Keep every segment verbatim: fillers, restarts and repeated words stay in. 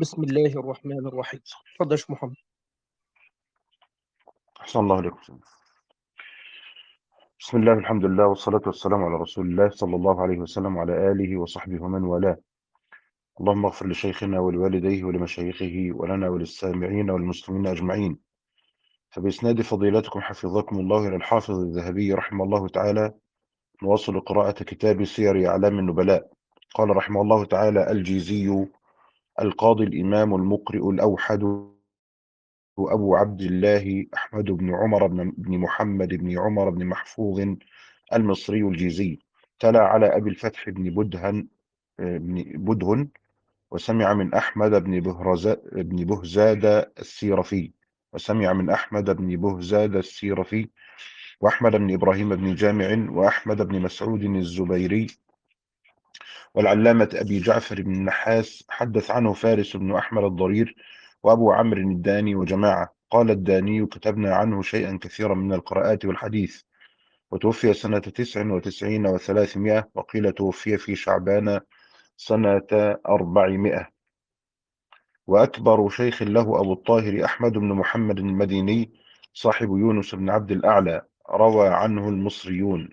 بسم الله الرحمن الرحيم. اتفضل يا شيخ محمد. أحسن الله عليكم. بسم الله والحمد لله والصلاة والسلام على رسول الله صلى الله عليه وسلم وعلى آله وصحبه ومن والاه. اللهم اغفر لشيخنا ولوالديه ولمشايخه ولنا وللسامعين والمسلمين أجمعين. فبإسناد فضيلتكم حفظكم الله إلى الحافظ الذهبي رحمه الله تعالى نواصل قراءة كتاب سير أعلام النبلاء. قال رحمه الله تعالى الجيزي القاضي الإمام المقرئ الأوحد أبو عبد الله أحمد بن عمر بن محمد بن عمر بن محفوظ المصري الجيزي، تلا على أبي الفتح بن بدهن بن بدهن وسمع من أحمد بن بهرزا بن بهزاد السيرفي وسمع من أحمد بن بهزاد السيرفي وأحمد بن إبراهيم بن جامع وأحمد بن مسعود الزبيري والعلامة أبي جعفر بن النحاس. حدث عنه فارس بن أحمد الضرير وأبو عمرو الداني وجماعة. قال الداني كتبنا عنه شيئا كثيرا من القراءات والحديث، وتوفي سنة تسع وتسعين وثلاثمائة، وقيل توفي في شعبان سنة أربعمائة. وأكبر شيخ له أبو الطاهر أحمد بن محمد المديني صاحب يونس بن عبد الأعلى، روى عنه المصريون.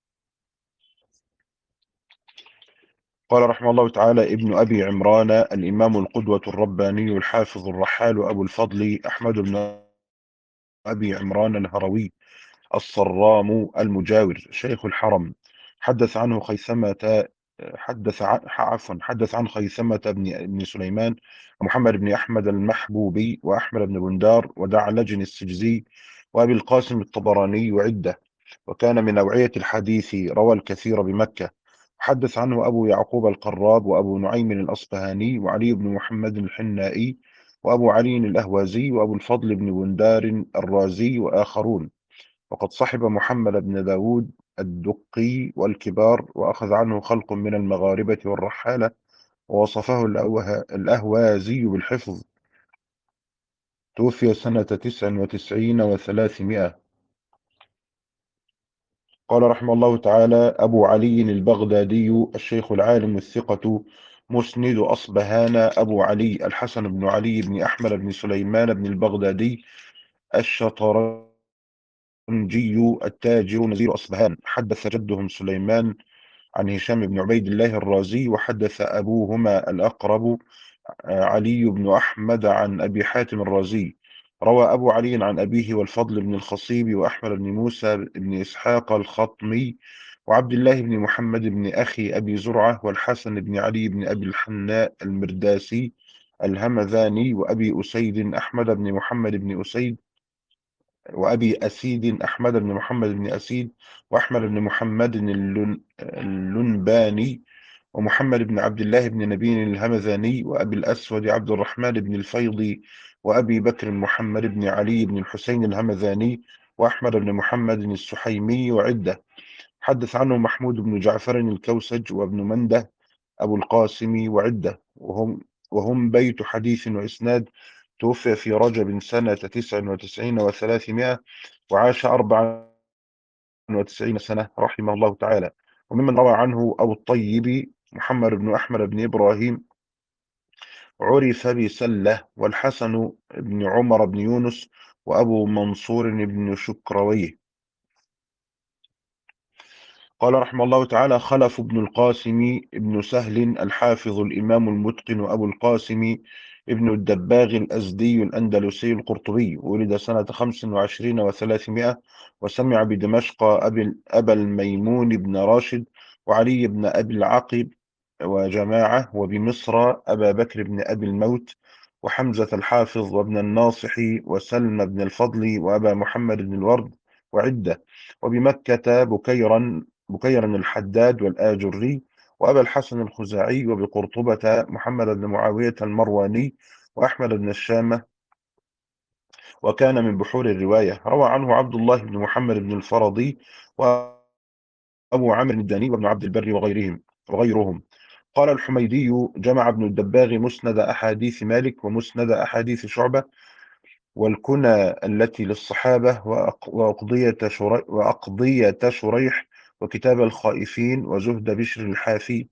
قال رحمه الله تعالى ابن أبي عمران الإمام القدوة الرباني الحافظ الرحال أبو الفضل أحمد بن أبي عمران الهروي الصرام المجاور شيخ الحرم. حدث عنه خيثمة حدث عن عفوا حدث عن خيثمة بن بن سليمان ومحمد بن أحمد المحبوبي وأحمد بن بندار ودعلج السجزي وأبي القاسم الطبراني وعدة، وكان من نوعية الحديث، روى الكثير بمكة. حدث عنه أبو يعقوب القراب وأبو نعيم الأصبهاني وعلي بن محمد الحنائي وأبو علي الأهوازي وأبو الفضل بن بندار الرازي وآخرون. وقد صحب محمد بن داود الدقي والكبار، وأخذ عنه خلق من المغاربة والرحالة، ووصفه الأوه- الأهوازي بالحفظ. توفي سنة تسع وتسعين وثلاثمائة. قال رحمه الله تعالى أبو علي البغدادي الشيخ العالم الثقة مسند أصبهان أبو علي الحسن بن علي بن أحمد بن سليمان بن البغدادي الشطرنجي التاجر نزيل أصبهان. حدث جدهم سليمان عن هشام بن عبيد الله الرازي، وحدث أبوهما الأقرب علي بن أحمد عن أبي حاتم الرازي. روى أبو علي عن أبيه والفضل بن الخصيب وأحمد بن موسى بن إسحاق الخطمي وعبد الله بن محمد بن أخي أبي زرعة والحسن بن علي بن أبي الحناء المرداسي الهمذاني وأبي أسيد أحمد بن محمد بن أسيد وأبي أسيد أحمد بن محمد بن أسيد وأحمد بن محمد اللن- اللنباني ومحمد بن عبد الله بن نبي الهمذاني وأبي الأسود عبد الرحمن بن الفيض وأبي بكر محمد بن علي بن الحسين الهمذاني وأحمد بن محمد السحيمي وعدة. حدث عنه محمود بن جعفر الكوسج وابن منده أبو القاسم وعدة، وهم وهم بيت حديث وإسناد. توفي في رجب سنة تسع وتسعين وثلاثمائة، وعاش أربع وتسعين سنة رحمه الله تعالى. وممن روى عنه أبو الطيب محمد بن أحمد بن إبراهيم عرف بسلة، والحسن بن عمر بن يونس وأبو منصور بن شكرويه. قال رحمه الله تعالى خلف بن القاسم ابن سهل الحافظ الإمام المتقن أبو القاسم ابن الدباغ الأزدي الأندلسي القرطبي، ولد سنة خمس وعشرين وثلاثمائة، وسمع بدمشق أبي أبا الميمون بن راشد وعلي بن أبي العقب وجماعة، وبمصر أبا بكر بن أبي الموت وحمزة الحافظ وابن الناصح وسلم بن الفضل وأبا محمد بن الورد وعدة، وبمكة بكيرا بكيرا الحداد والآجري وأبا الحسن الخزاعي، وبقرطبة محمد بن معاوية المرواني وأحمد بن الشامة، وكان من بحور الرواية. روى عنه عبد الله بن محمد بن الفرضي وأبو عامر الداني وابن عبد البر وغيرهم وغيرهم. قال الحميدي جمع ابن الدباغ مسند أحاديث مالك ومسند أحاديث شعبة والكنى التي للصحابة وأق- وأقضية شريح, وأقضية شريح وكتاب الخائفين وزهد بشر الحافي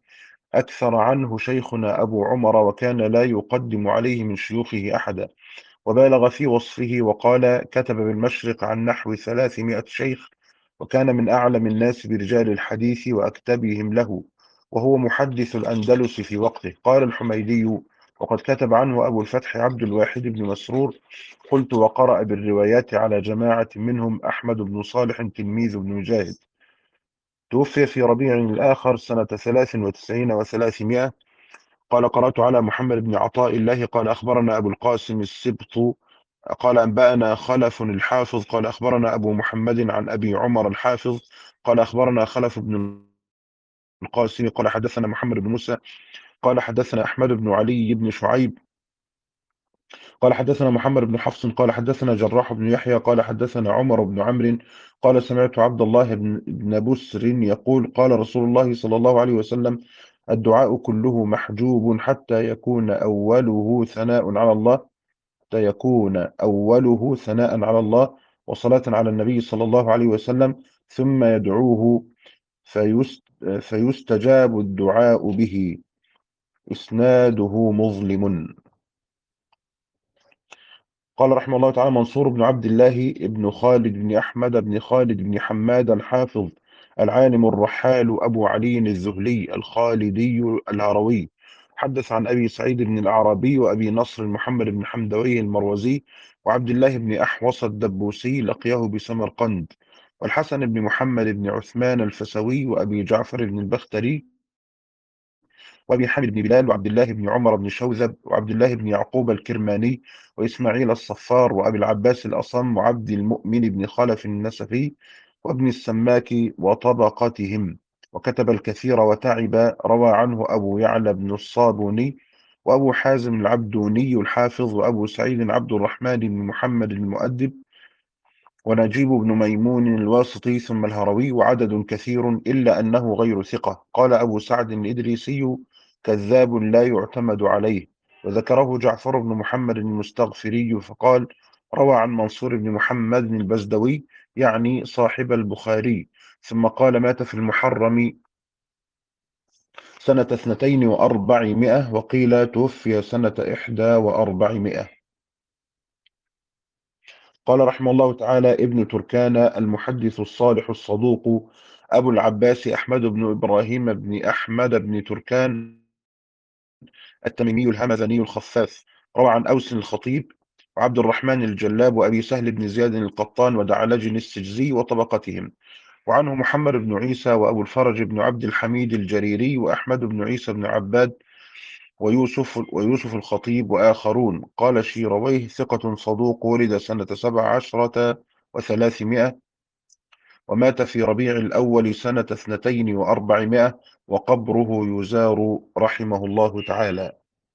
أكثر عنه شيخنا أبو عمر، وكان لا يقدم عليه من شيوخه أحدا، وبالغ في وصفه وقال: كتب بالمشرق عن نحو ثلاثمائة شيخ، وكان من أعلم الناس برجال الحديث وأكتبهم له، وهو محدث الأندلس في وقته. قال الحميدي: وقد كتب عنه أبو الفتح عبد الواحد بن مسرور. قلت: وقرأ بالروايات على جماعة منهم أحمد بن صالح تلميذ ابن مجاهد. توفي في ربيع الآخر سنة ثلاث وتسعين وثلاثمائة. قال: قرأت على محمد بن عطاء الله قال: أخبرنا أبو القاسم السبط قال: أنبأنا خلف الحافظ قال: أخبرنا أبو محمد عن أبي عمر الحافظ قال: أخبرنا خلف بن القاسم قال: حدثنا محمد بن موسى قال: حدثنا أحمد بن علي بن شعيب قال: حدثنا محمد بن حفص قال: حدثنا جراح بن يحيى قال: حدثنا عمر بن عمرو قال: سمعت عبد الله بن بن بسر يقول: قال رسول الله صلى الله عليه وسلم: الدعاء كله محجوب حتى يكون أوله ثناء على الله حتى يكون أوله ثناء على الله وصلاة على النبي صلى الله عليه وسلم، ثم يدعوه فيست فيستجاب الدعاء به. إسناده مظلم. قال رحمه الله تعالى: منصور بن عبد الله بن خالد بن أحمد بن خالد بن حماد الحافظ العالم الرحال أبو علي الذهلي الخالدي الهروي، حدث عن أبي سعيد بن الأعرابي وأبي نصر محمد بن حمدوي المروزي وعبد الله بن أحوص الدبوسي لقيه بسمرقند، والحسن بن محمد بن عثمان الفسوي وأبي جعفر بن البختري وأبي حامد بن بلال وعبد الله بن عمر بن شوذب وعبد الله بن يعقوب الكرماني وإسماعيل الصفار وأبي العباس الأصم وعبد المؤمن بن خلف النسفي وابن السماك وطبقتهم، وكتب الكثير وتعب. روى عنه أبو يعلى بن الصابوني وأبو حازم العبدوني الحافظ وأبو سعيد عبد الرحمن بن محمد المؤدب ونجيب بن ميمون الواسطي ثم الهروي، وعدد كثير إلا أنه غير ثقة. قال أبو سعد الإدريسي: كذاب لا يعتمد عليه. وذكره جعفر بن محمد المستغفري فقال: روى عن منصور بن محمد البزدوي، يعني صاحب البخاري. ثم قال: مات في المحرم سنة اثنتين وأربعمائة، وقيل توفي سنة إحدى وأربعمائة. قال رحمه الله تعالى: ابن تركان المحدث الصالح الصدوق أبو العباس أحمد بن إبراهيم بن أحمد بن تركان التميمي الهمذاني الخفاف، روى عن أوس الخطيب وعبد الرحمن الجلاب وأبي سهل بن زياد القطان ودعلج السجزي وطبقتهم، وعنه محمد بن عيسى وأبو الفرج بن عبد الحميد الجريري وأحمد بن عيسى بن عباد ويوسف ويوسف الخطيب وآخرون. قال شيرويه: ثقة صدوق، ولد سنة سبع عشرة وثلاثمائة، ومات في ربيع الأول سنة اثنتين وأربعمائة، وقبره يزار رحمه الله تعالى.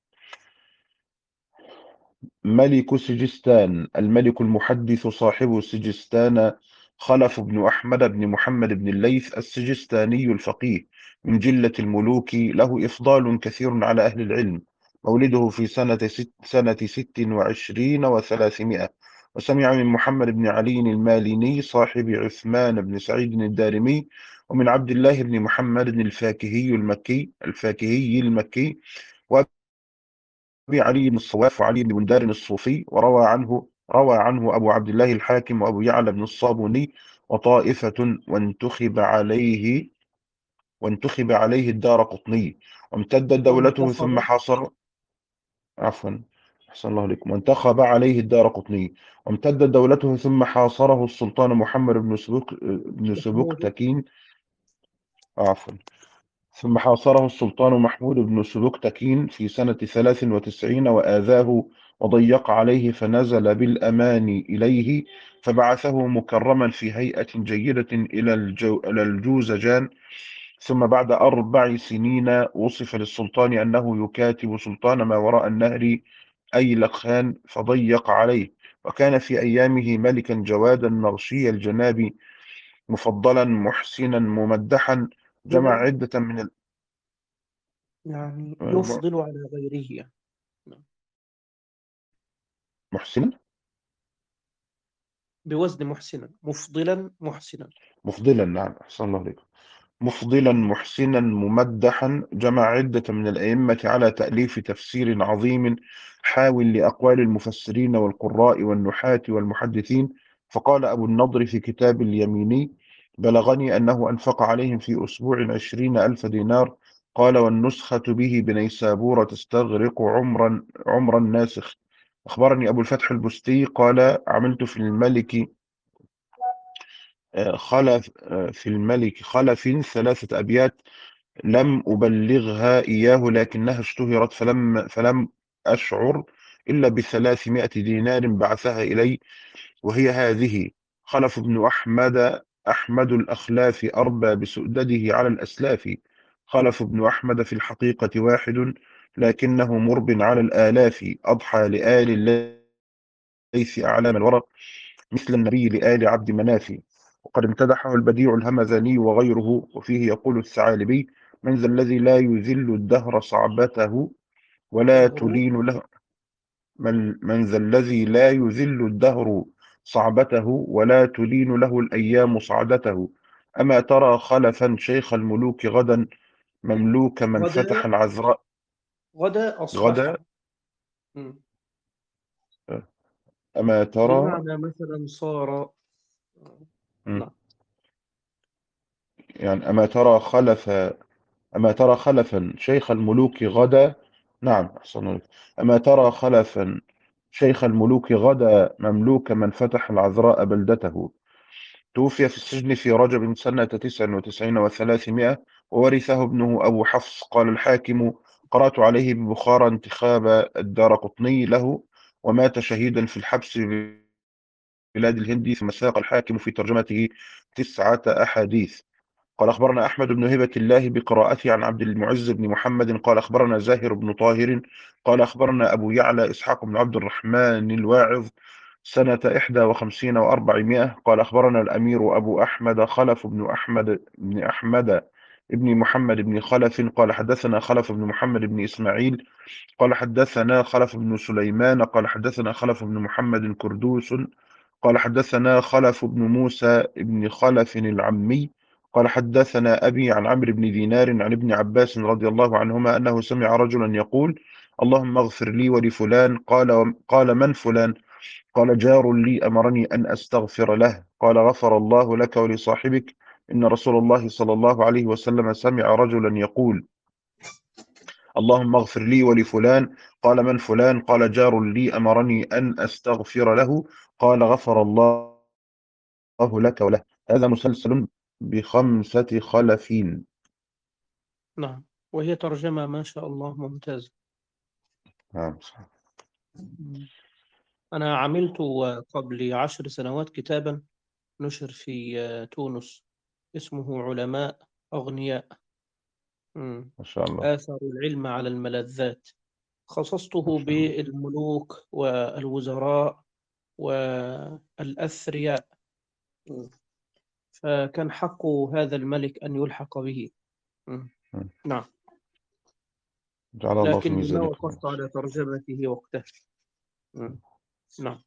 ملك سجستان: الملك المحدث صاحب سجستان خلف بن أحمد بن محمد بن الليث السجستاني الفقيه، من جلة الملوك، له إفضال كثير على أهل العلم. مولده في سنة ست, سنة ست وعشرين وثلاثمائة، وسمع من محمد بن علي الماليني صاحب عثمان بن سعيد الدارمي، ومن عبد الله بن محمد الفاكهي المكي الفاكهي المكي أبي علي بن الصواف وعلي بن بندار الصوفي. وروى عنه روى عنه أبو عبد الله الحاكم وأبو يعلى بن الصابوني وطائفة، وانتخب عليه وانتخب عليه الدار قطني، وامتدت دولته ثم وانتخب حاصر عفوا أحسن الله عليكم وانتخب عليه الدار قطني، وامتدت دولته ثم حاصره السلطان محمد بن سبك بن محمود. سبكتكين عفوا ثم حاصره السلطان محمود بن سبكتكين في سنة ثلاث وتسعين وآذاه وضيق عليه، فنزل بالأمان إليه، فبعثه مكرما في هيئة جيدة إلى الجو إلى الجوزجان. ثم بعد أربع سنين وصف للسلطان أنه يكاتب سلطان ما وراء النهر أي لقان، فضيق عليه. وكان في أيامه ملكا جوادا مغشي الجناب، مفضلا محسنا ممدحا، جمع يفضل عدة من يعني ال... يفضل على غيره يعني. نعم. محسنا بوزن محسنا، مفضلا محسنا. مفضلا، نعم أحسن الله عليكم. مفضلا محسنا ممدحا، جمع عدة من الأئمة على تأليف تفسير عظيم حاول لأقوال المفسرين والقراء والنحاة والمحدثين. فقال أبو النضر في كتاب اليميني: بلغني أنه أنفق عليهم في أسبوع عشرين ألف دينار. قال: والنسخة به بنيسابور تستغرق عمرا عمر الناسخ. أخبرني أبو الفتح البستي قال: عملت في الملك آه، خلف آه، في الملك خلف ثلاثة أبيات لم أبلغها إياه، لكنها اشتهرت، فلم فلم أشعر إلا بثلاثمائة دينار بعثها إلي، وهي هذه: خلف بن أحمد أحمد الأخلاف أربى بسؤدده على الأسلاف. خلف بن أحمد في الحقيقة واحد، لكنه مرب على الآلاف. أضحى لآل الليث أعلام الورى، مثل النبي لآل عبد مناف. وقد امتدحه البديع الهمذاني وغيره، وفيه يقول الثعالبي: من ذا الذي لا يذل الدهر صعبته ولا دهره. تلين له من, من ذا الذي لا يذل الدهر صعبته ولا تلين له الأيام صعدته. أما ترى خلفا شيخ الملوك غدا مملوك من فتح غدا. العذراء غدا غدا. أصبح. مم. أما ترى بمعنى مثلا صار. نعم. يعني أما ترى خلف أما ترى خلفا شيخ الملوك غدا. نعم، أحسن عليك. أما ترى خلفا شيخ الملوك غدا مملوك من فتح العذراء بلدته. توفي في السجن في رجب سنة تسع وتسعين وثلاثمائة، وورثه ابنه أبو حفص. قال الحاكم: قرأت عليه ببخارى انتخاب الدارقطني له، ومات شهيدا في الحبس ببلاد الهند. ثم ساق الحاكم في ترجمته تسعة أحاديث. قال أخبرنا أحمد بن هبة الله بقراءته عن عبد المعز بن محمد قال أخبرنا زاهر بن طاهر قال أخبرنا أبو يعلى إسحاق بن عبد الرحمن الواعظ سنة إحدى وخمسين وأربعمائة. قال أخبرنا الأمير أبو أحمد خلف بن أحمد بن أحمد ابن محمد بن خلف قال حدثنا خلف بن محمد بن إسماعيل قال حدثنا خلف بن سليمان قال حدثنا خلف بن محمد كردوس قال حدثنا خلف بن موسى بن خلف العمي قال حدثنا أبي عن عمرو بن دينار عن ابن عباس رضي الله عنهما أنه سمع رجلا يقول: اللهم اغفر لي ولفلان. قال: قال من فلان؟ قال: جار لي أمرني أن أستغفر له. قال: غفر الله لك ولصاحبك، إن رسول الله صلى الله عليه وسلم سمع رجلا يقول: اللهم اغفر لي ولفلان. قال: من فلان؟ قال: جار لي أمرني أن أستغفر له. قال: غفر الله لك وله. هذا مسلسل بخمسة خلفين. نعم، وهي ترجمة ما شاء الله ممتازة. نعم صح. مم. أنا عملت قبل عشر سنوات كتابا نشر في آه، تونس، اسمه علماء أغنياء. مم. ما شاء الله. آثروا العلم على الملذات. ما خصصته شاء الله. بالملوك والوزراء والأثرياء. مم. فكان حق هذا الملك أن يلحق به. مم. مم. نعم. جعل الله في لكني ما ميزانكم. وقفت على ترجمته وقتها. مم. نعم.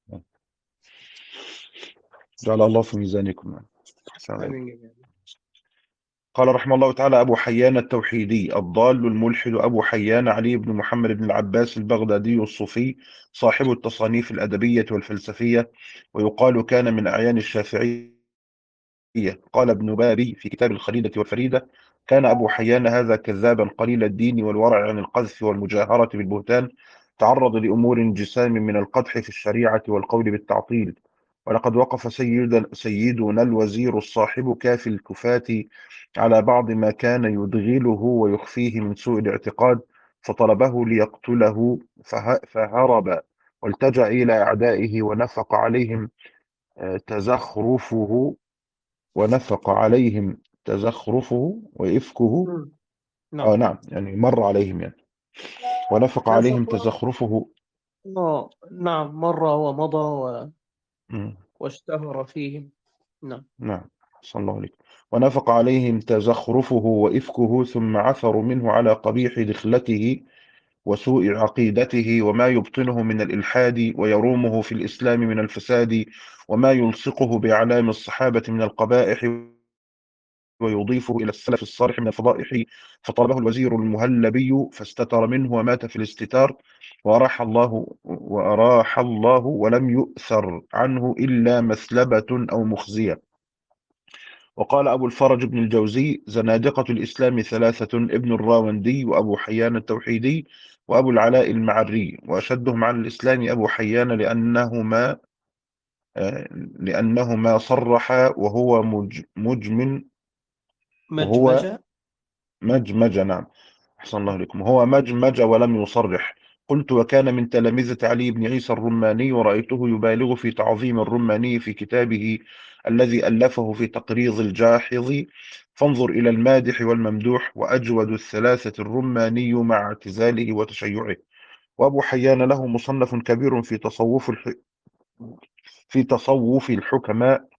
جعل الله في ميزانكم. أحسن عليكم. آمين جميعا. قال رحمه الله تعالى: أبو حيان التوحيدي الضال الملحد أبو حيان علي بن محمد بن العباس البغدادي الصوفي، صاحب التصانيف الأدبية والفلسفية، ويقال كان من أعيان الشافعية. قال ابن بابي في كتاب الخليلة والفريدة: كان أبو حيان هذا كذابا قليل الدين والورع عن القذف والمجاهرة بالبهتان، تعرض لأمور جسام من القدح في الشريعة والقول بالتعطيل. ولقد وقف سيد سيدنا الوزير الصاحب كافي الكفاة على بعض ما كان يدغله ويخفيه من سوء الاعتقاد، فطلبه ليقتله فه- فهرب والتجأ إلى أعدائه ونفق عليهم آه، تزخرفه ونفق عليهم تزخرفه وإفكه. مم. آه نعم. نعم، يعني مر عليهم يعني. ونفق عليهم كفق. تزخرفه. آه، نعم، مر ومضى و... مم. واشتهر فيهم. نعم. نعم، صلى الله عليه. ونفق عليهم تزخرفه وإفكه، ثم عثروا منه على قبيح دخلته وسوء عقيدته، وما يبطنه من الإلحاد ويرومه في الإسلام من الفساد، وما يلصقه بأعلام الصحابة من القبائح ويضيفه إلى السلف الصالح من الفضائح، فطلبه الوزير المهلبي فاستتر منه ومات في الاستتار، وأراح الله وأراح الله ولم يؤثر عنه إلا مثلبة أو مخزية. وقال أبو الفرج بن الجوزي: زنادقة الإسلام ثلاثة: ابن الراوندي، وأبو حيان التوحيدي، وأبو العلاء المعري. وأشدهم على الإسلام أبو حيان لأنهما آه، لأنهما صرح وهو مج مجمن وهو مجمجة. مجمج. نعم، أحسن الله إليكم. هو مجمج ولم يصرح. قلت: وكان من تلامذة علي بن عيسى الرماني، ورأيته يبالغ في تعظيم الرماني في كتابه الذي ألفه في تقريض الجاحظ. فانظر إلى المادح والممدوح. وأجود الثلاثة الرماني مع اعتزاله وتشيعه. وأبو حيان له مصنف كبير في تصوف الح... في تصوف الحكماء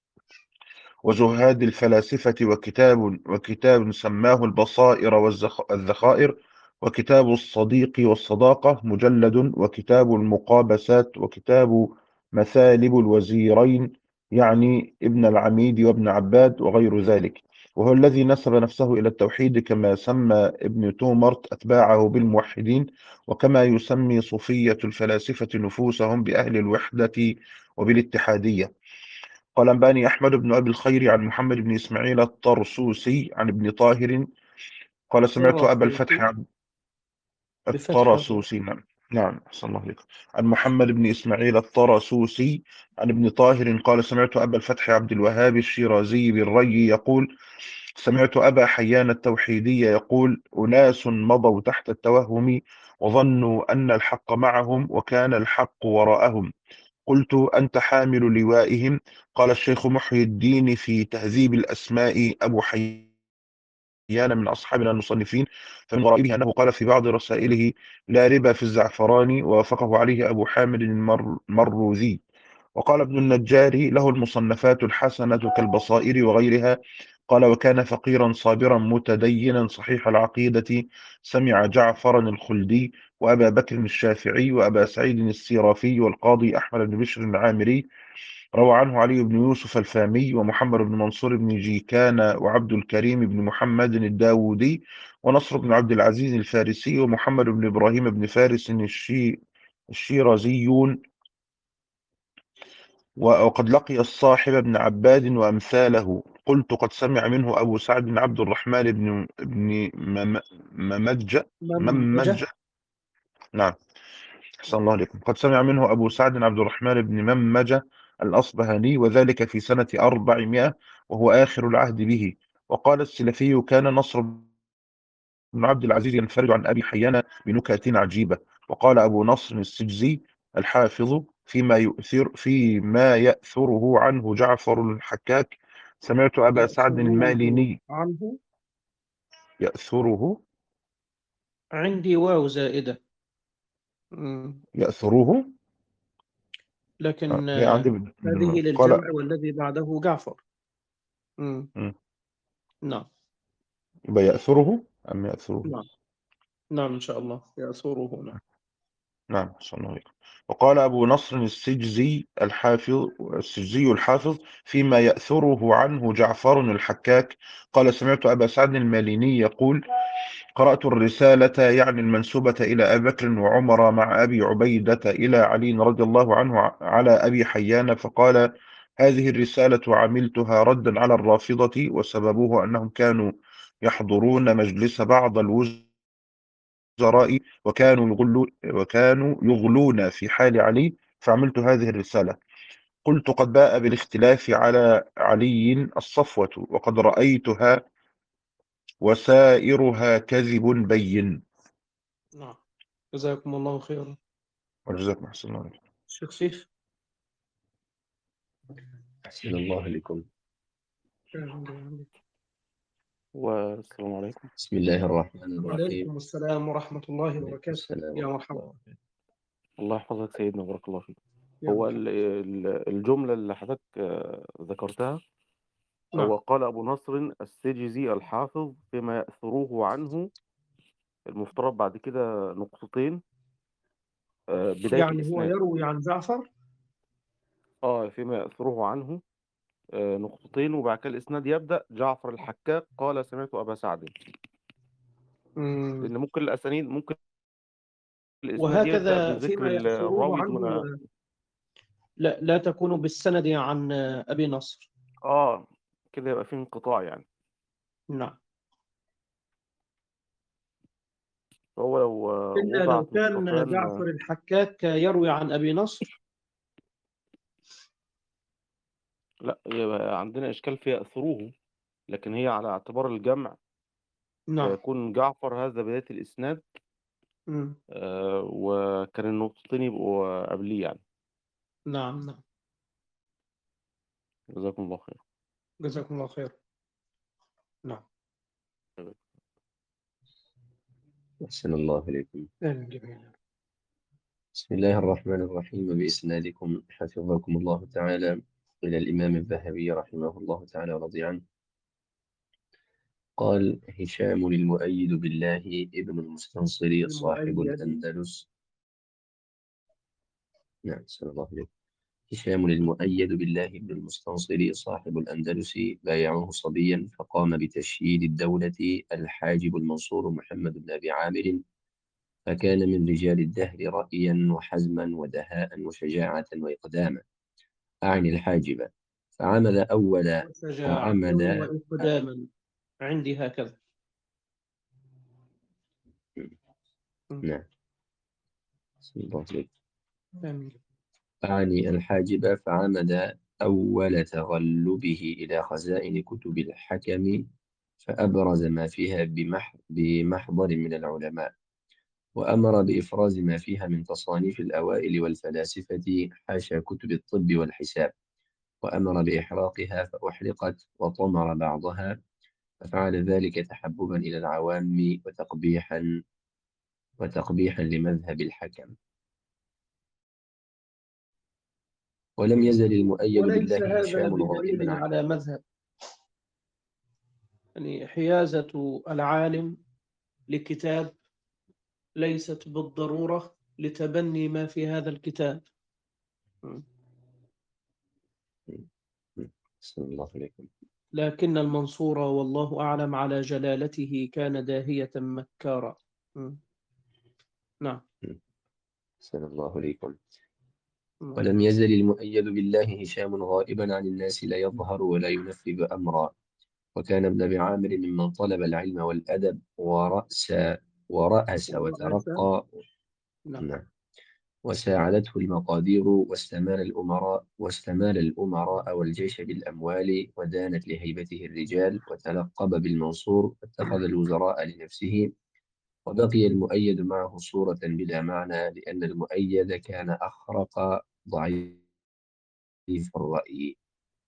وزهاد الفلاسفة، وكتاب وكتاب سماه البصائر والذخائر، وكتاب الصديق والصداقة مجلد، وكتاب المقابسات، وكتاب مثالب الوزيرين يعني ابن العميد وابن عباد وغير ذلك. وهو الذي نسب نفسه إلى التوحيد، كما سمى ابن تومرت أتباعه بالموحدين، وكما يسمي صوفية الفلاسفة نفوسهم بأهل الوحدة وبالاتحادية. قال: أنباني أحمد بن أبي الخير عن محمد بن إسماعيل الطرسوسي عن ابن طاهر قال: سمعت أبا الفتح طرافوسي عن بفتح الراء. الطرسوسي. نعم نعم، أحسن الله عليكم. عن محمد بن إسماعيل الطرسوسي عن ابن طاهر قال: سمعت أبا الفتح عبد الوهاب الشيرازي بالري يقول: سمعت أبا حيان التوحيدي يقول: أناس مضوا تحت التوهم وظنوا أن الحق معهم وكان الحق وراءهم. قلت: أنت حامل لوائهم؟ قال الشيخ محي الدين في تهذيب الأسماء: أبو حيان من أصحابنا المصنفين. فمن غرائبه أنه قال في بعض رسائله: لا ربا في الزعفران، ووافقه عليه أبو حامد المروذي. وقال ابن النجار: له المصنفات الحسنة كالبصائر وغيرها. قال: وكان فقيرا صابرا متدينا صحيح العقيدة. سمع جعفرا الخلدي، وأبا بكر الشافعي، وأبا سعيد السيرافي، والقاضي أحمد بن بشر العامري. روى عنه علي بن يوسف الفامي، ومحمد بن منصور بن جيكان، وعبد الكريم بن محمد الداودي، ونصر بن عبد العزيز الفارسي، ومحمد بن إبراهيم بن فارس الشي الشيرازيون. وقد لقي الصاحب بن عباد وأمثاله. قلت: قد سمع منه أبو سعد بن عبد الرحمن بن بن مم- ممج ممج ممجة. نعم، أحسن الله عليكم. قد سمع منه أبو سعد عبد الرحمن بن ممج الأصبهاني، وذلك في سنة أربعمائة، وهو آخر العهد به. وقال السلفي: كان نصر بن عبد العزيز ينفرد عن أبي حيان بنكات عجيبة. وقال أبو نصر السجزي الحافظ فيما يؤثر فيما يأثره عنه جعفر الحكاك: سمعت أبا سعد يأثروه الماليني. عنه. يأثره عندي واو زائدة. مم. يأثره آه، لكن هي عندي آه، بال- هذه بالماء. قال: للجمع والذي بعده جعفر. مم. مم. نعم. يبقى يأثره أم يأثره؟ نعم. نعم إن شاء الله يأثره. نعم. نعم، أحسن الله عليكم. وقال أبو نصر السجزي الحافظ السجزي الحافظ فيما يأثره عنه جعفر الحكاك قال: سمعت أبا سعد الماليني يقول: قرأت الرسالة يعني المنسوبة إلى أبي بكر وعمر مع أبي عبيدة إلى علي رضي الله عنه على أبي حيان، فقال: هذه الرسالة عملتها ردا على الرافضة، وسببه أنهم كانوا يحضرون مجلس بعض الوزراء، وكانوا يغلون وكانوا يغلون في حال علي، فعملت هذه الرسالة. قلت: قد باء بالاختلاف على علي الصفوة، وقد رأيتها وسائرها كذب بين. نعم. جزاكم الله خيرا. وجزاكم أحسن الله عليكم. الشيخ سيف. أحسن الله عليكم. والسلام عليكم. بسم الله الرحمن الرحيم. وعليكم السلام ورحمة الله عليكم وبركاته. السلام يا ورحمة مرحبا. الله وبركاته. الله يحفظك سيدنا وبارك الله فيك. يا هو مرحبا. ال- ال- الجملة اللي حضرتك آه، ذكرتها، نعم. هو قال أبو نصر السجزي الحافظ فيما يأثروه عنه، المفترض بعد كده نقطتين. آه، بداية يعني هو الإسناد. يروي عن جعفر. اه فيما يأثروه عنه آه، نقطتين وبعد كده الإسناد يبدأ جعفر الحكاك قال سمعت أبا سعد، مم. لأن ممكن الأسانيد ممكن الإسناد يبدأ وهكذا بذكر فيما ال- يأثروه الراوي عنه دون. لا, لا تكون بالسند عن أبي نصر. آه كده يبقى في انقطاع يعني. نعم. فهو لو آه، إلا لو وضعت كان نقطتان جعفر آه، الحكاك يروي عن أبي نصر. لا يبقى عندنا إشكال في يأثروه، لكن هي على اعتبار الجمع نعم. فيكون جعفر هذا بداية الإسناد، مم. آه، وكان النقطتين يبقوا قبليه يعني. نعم. نعم. جزاكم الله خير. جزاكم الله خير. نعم. أحسن الله إليكم. آمين جميعا. بسم الله الرحمن الرحيم. بإسنادكم حفظكم الله تعالى إلى الإمام الذهبي رحمه الله تعالى ورضي عنه. قال هشام المؤيد بالله ابن المستنصر صاحب المؤيد. الأندلس. نعم صلى الله عليه. هشام المؤيد بالله ابن المستنصر صاحب الأندلس بايعه صبيا فقام بتشييد الدولة الحاجب المنصور محمد بن أبي عامر، فكان من رجال الدهر رأيا وحزما ودهاء وشجاعة وإقداما. أعني الحاجب. فعمل أول وشجاعة وعمل وإقداما عندي هكذا. مم. نعم بسم الله عليك. آمين. أعني الحاجب فعمد أول تغلبه إلى خزائن كتب الحكم، فأبرز ما فيها بمح بمحضر من العلماء، وأمر بإفراز ما فيها من تصانيف الأوائل والفلاسفة حاشا كتب الطب والحساب، وأمر بإحراقها فأحرقت، وطمر بعضها، ففعل ذلك تحببا إلى العوام وتقبيحا وتقبيحا لمذهب الحكم. ولم يزل المؤيد وليس بالله هذا هشام غائبا بدليل عنه. على مذهب، يعني حيازة العالم لكتاب ليست بالضرورة لتبني ما في هذا الكتاب. م. بسم الله عليكم. لكن المنصور والله أعلم على جلالته كان داهية مكارا. م. نعم. بسم الله عليكم. نعم. ولم يزل المؤيد بالله هشام غائبا عن الناس لا يظهر ولا ينفذ أمرا، وكان ابن أبي عامر ممن طلب العلم والأدب ورأس ورأس ورأس. وترقى. نعم. نعم. وساعدته المقادير، واستمال الأمراء واستمال الأمراء والجيش بالأموال، ودانت لهيبته الرجال، وتلقب بالمنصور، واتخذ الوزراء لنفسه. وبقي المؤيد معه صورة بلا معنى، لأن المؤيد كان أخرق ضعيف الرأي.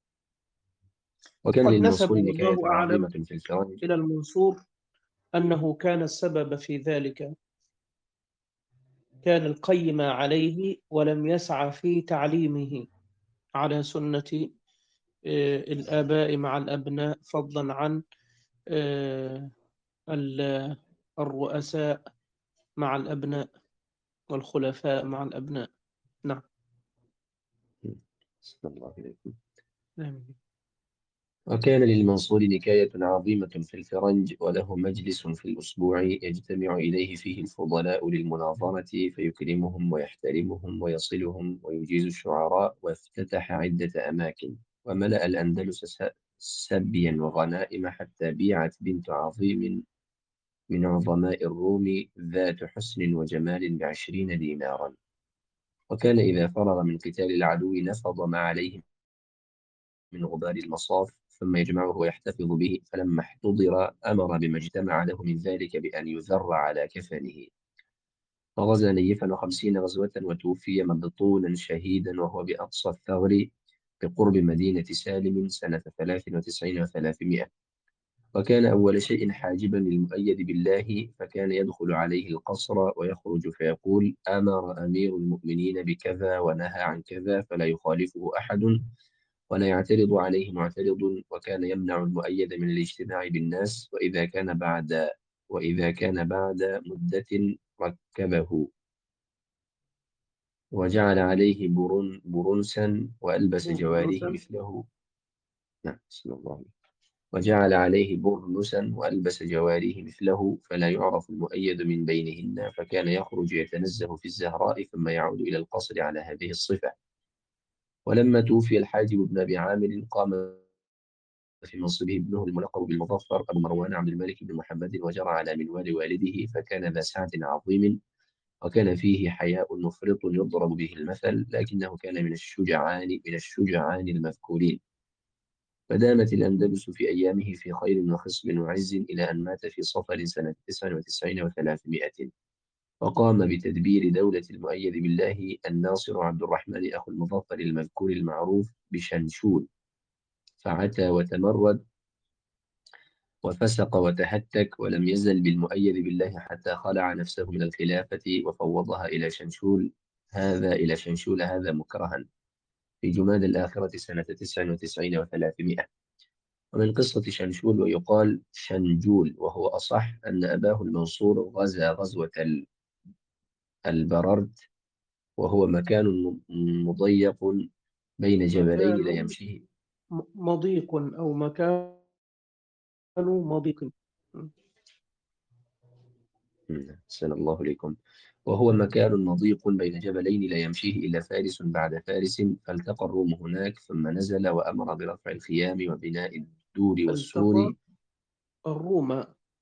وكان قد نسب للمنصور نكاية والله عظيمة أعلم في الفرنج. إلى المنصور أنه كان السبب في ذلك، كان القيم عليه ولم يسعى في تعليمه على سنة آه، الآباء مع الأبناء، فضلا عن آه، ال- الرؤساء مع الأبناء والخلفاء مع الأبناء. نعم. بسم الله عليكم. آمين. وكان للمنصور نكاية عظيمة في الفرنج، وله مجلس في الأسبوع يجتمع إليه فيه الفضلاء للمناظرة، فيكرمهم ويحترمهم ويصلهم ويجيز الشعراء، وافتتح عدة أماكن، وملأ الأندلس س- سبيا وغنائم، حتى بيعت بنت عظيم من عظماء الروم ذات حسن وجمال بعشرين دينارا. وكان إذا فرغ من قتال العدو نفض ما عليه من غبار المصاف، ثم يجمعه ويحتفظ به، فلما احتضر أمر بما اجتمع له من ذلك بأن يذر على كفنه. فغزا نيفا خمسين غزوة، وتوفي مبطونا شهيدا وهو بأقصى الثغر بقرب مدينة سالم سنة ثلاث وتسعين وثلاثمائة. وكان أول شيء حاجبا للمؤيد بالله، فكان يدخل عليه القصر ويخرج فيقول: أمر أمير المؤمنين بكذا ونهى عن كذا، فلا يخالفه أحد ولا يعترض عليه معترض. وكان يمنع المؤيد من الاجتماع بالناس، وإذا كان بعد وإذا كان بعد مدة ركبه، وجعل عليه برن برنسا، وألبس جواريه بروسا. مثله. نعم صلى الله عليه وسلم. وجعل عليه برنسا وألبس جواريه مثله فلا يعرف المؤيد من بينهن، فكان يخرج يتنزه في الزهراء ثم يعود إلى القصر على هذه الصفة. ولما توفي الحاجب بن أبي عامر قام في منصبه ابنه الملقب بالمظفر أبو مروان عبد الملك بن محمد، وجرى على منوال والده، فكان ذا سعة عظيم، وكان فيه حياء مفرط يضرب به المثل، لكنه كان من الشجعان من الشجعان المذكورين. فدامت الأندلس في أيامه في خير وخصب وعز إلى أن مات في صفر سنة تسع وتسعين وثلاثمائة. وقام بتدبير دولة المؤيد بالله الناصر عبد الرحمن أخو المظفر المذكور المعروف بشنشول، فعتى وتمرد وفسق وتهتك، ولم يزل بالمؤيد بالله حتى خلع نفسه من الخلافة وفوضها إلى شنشول هذا إلى شنشول هذا مكرها في جماد الآخرة سنة تسع وتسعين وثلاثمائة. ومن قصة شنشول ويقال شنجول، وهو أصح، أن أباه المنصور غزا غزوة البررد، وهو مكان مضيق بين جبلين لا مكان يمشيه. م- مضيق أو مكان مضيق. م. أحسن الله إليكم. وهو مكان مضيق بين جبلين لا يمشيه إلا فارس بعد فارس، فالتقى الروم هناك، ثم نزل وأمر برفع الخيام وبناء الدور والسور. فالتقى الروم.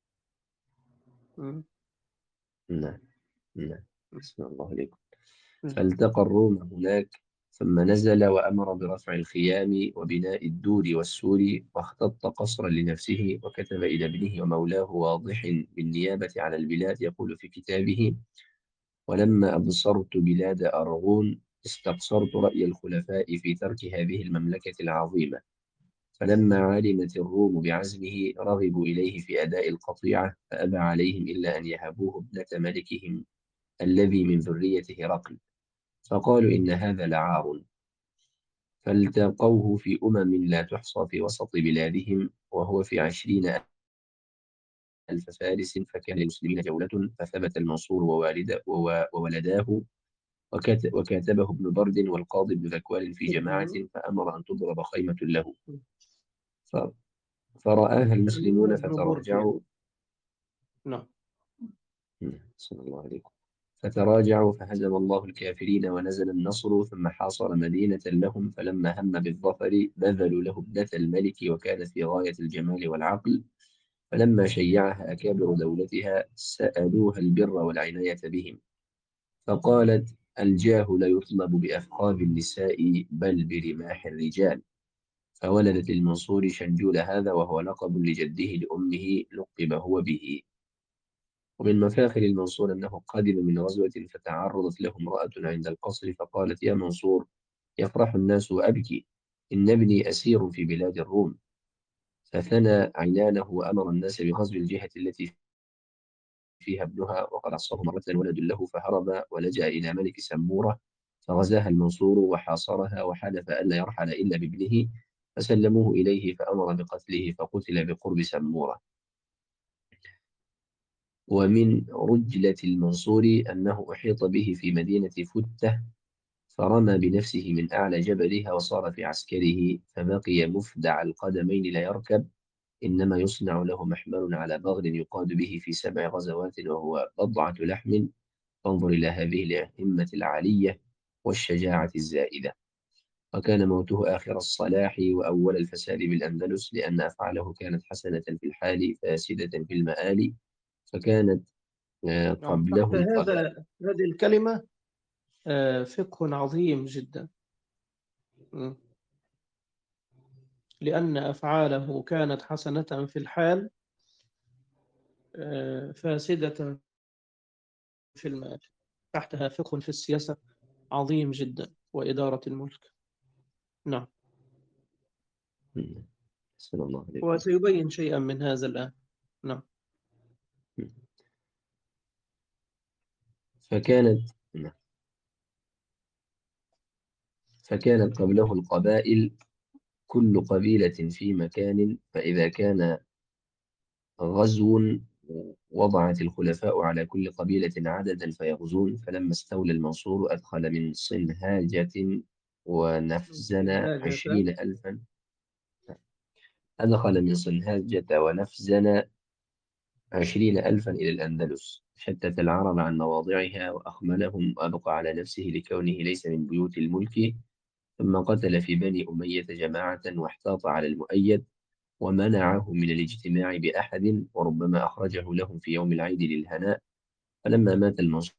م. نعم نعم أحسن الله إليكم. م. فالتقى الروم هناك، ثم نزل وأمر برفع الخيام وبناء الدور والسور، واختط قصرا لنفسه، وكتب إلى ابنه ومولاه واضح بالنيابة على البلاد يقول في كتابه: ولما أبصرت بلاد أرغون استقصرت رأي الخلفاء في ترك هذه المملكة العظيمة، فلما علمت الروم بعزمه رغبوا إليه في أداء القطيعة، فأبى عليهم إلا أن يهبوه ابنة ملكهم الذي من ذرية هرقل، فقالوا إن هذا لعار، فالتقوه في أمم لا تحصى في وسط بلادهم، وهو في عشرين ألف فارس، فكان للمسلمين جولة، فثبت المنصور ووالد وولداه وكات- وكاتبه ابن برد والقاضي ابن ذكوان في جماعة، ابن فأمر أن تضرب خيمة له، م. ف- فرآها أيوة المسلمون ابن برد يعني. فتراجعوا. نعم. صلى الله عليكم. فتراجعوا فهزم الله الكافرين ونزل النصر، ثم حاصر مدينة لهم، فلما هم بالظفر بذلوا له ابنة الملك، وكانت في غاية الجمال والعقل، فلما شيعها أكابر دولتها سألوها البر والعناية بهم، فقالت: الجاه لا يطلب بأفخاذ النساء بل برماح الرجال، فولدت للمنصور شنجول هذا، وهو لقب لجده لأمه لقب هو به. ومن مفاخر المنصور أنه قدم من غزوة فتعرضت له امرأة عند القصر، فقالت: يا منصور، يفرح الناس وأبكي، إن ابني أسير في بلاد الروم. فثنى عينانه وأمر الناس بغزو الجهة التي فيها ابنها، وقد عصاه مرة ولد له، فهرب ولجأ إلى ملك سمورة، فغزاها المنصور وحاصرها، وحلف ألا يرحل إلا بابنه، فسلموه إليه فأمر بقتله، فقتل بقرب سمورة. ومن رجلة المنصور أنه أحيط به في مدينة فتة، فرمى بنفسه من أعلى جبلها وصار في عسكره، فبقي مفدع القدمين لا يركب، إنما يصنع له محمل على بغل يقاد به في سبع غزوات، وهو بضعة لحم. فانظر إلى هذه الأئمة العالية والشجاعة الزائدة. وكان موته آخر الصلاح وأول الفساد بالأندلس، لأن أفعاله كانت حسنة في الحال فاسدة في المآل، فكانت آه، نعم. قبله تحت القبائل. هذا هذه الكلمة آه، فقه عظيم جدا. م. لأن أفعاله كانت حسنة في الحال آه، فاسدة في المال. تحتها فقه في السياسة عظيم جدا وإدارة الملك. نعم. صلى الله عليكم. وسيبين شيئا من هذا الآن. نعم. فكانت فكانت قبله القبائل، كل قبيلة في مكان، فإذا كان غزو وضعت الخلفاء على كل قبيلة عددا فيغزون. فلما استولى المنصور أدخل من صنهاجة ونفزن منهاجة. عشرين ألفا أدخل من صنهاجة ونفزن عشرين ألفا إلى الأندلس، شتت العرب عن مواضعها وأخملهم وأبقى على نفسه لكونه ليس من بيوت الملك، ثم قتل في بني أمية جماعة واحتاط على المؤيد ومنعه من الاجتماع بأحد، وربما أخرجه لهم في يوم العيد للهناء. فلما مات المنصور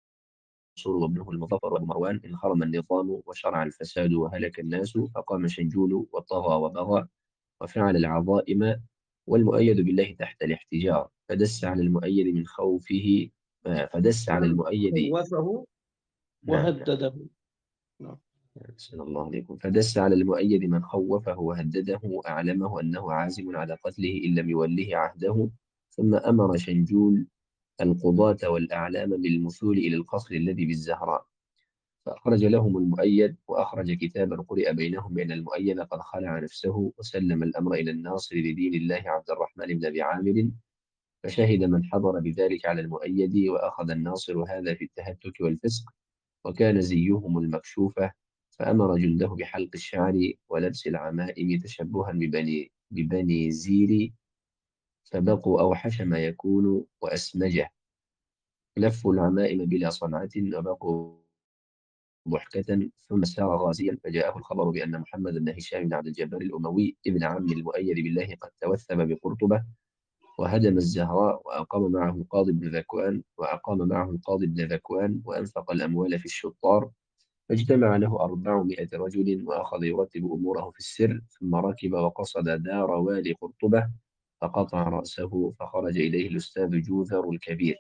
وابنه المظفر وأبو مروان انخرم النظام وشرع الفساد وهلك الناس، فقام شنجول وطغى وبغى وفعل العظائم، والمؤيد بالله تحت الاحتجار، فدس على المؤيد من خوفه فدس على من المؤيد. خوفه نعم. وهدده. نعم. أحسن الله عليكم. فدس على المؤيد من خوفه وهدده وأعلمه أنه عازم على قتله إن لم يوله عهده، ثم أمر شنجول القضاة والأعلام بالمثول إلى القصر الذي بالزهراء، فأخرج لهم المؤيد، وأخرج كتابا قرئ بينهم بأن المؤيد قد خلع نفسه وسلم الأمر إلى الناصر لدين الله عبد الرحمن بن أبي عامر، فشهد من حضر بذلك على المؤيد، وأخذ الناصر هذا في التهتك والفسق، وكان زيهم المكشوفة، فأمر جنده بحلق الشعر ولبس العمائم تشبها ببني, ببني زير، فبقوا أوحش ما يكون وأسمجه، لفوا العمائم بلا صنعة وبقوا ضحكة. ثم سار غازيا فجاءه الخبر بأن محمد بن هشام بن عبد الجبار الأموي ابن عم المؤيد بالله قد توثب بقرطبة وهدم الزهراء، وأقام معه القاضي بن ذكوان وأقام معه القاضي بن ذكوان وأنفق الأموال في الشطار، فاجتمع له أربعمائة رجل وأخذ يرتب أموره في السر، ثم ركب وقصد دار والي قرطبة فقطع رأسه، فخرج إليه الأستاذ جوذر الكبير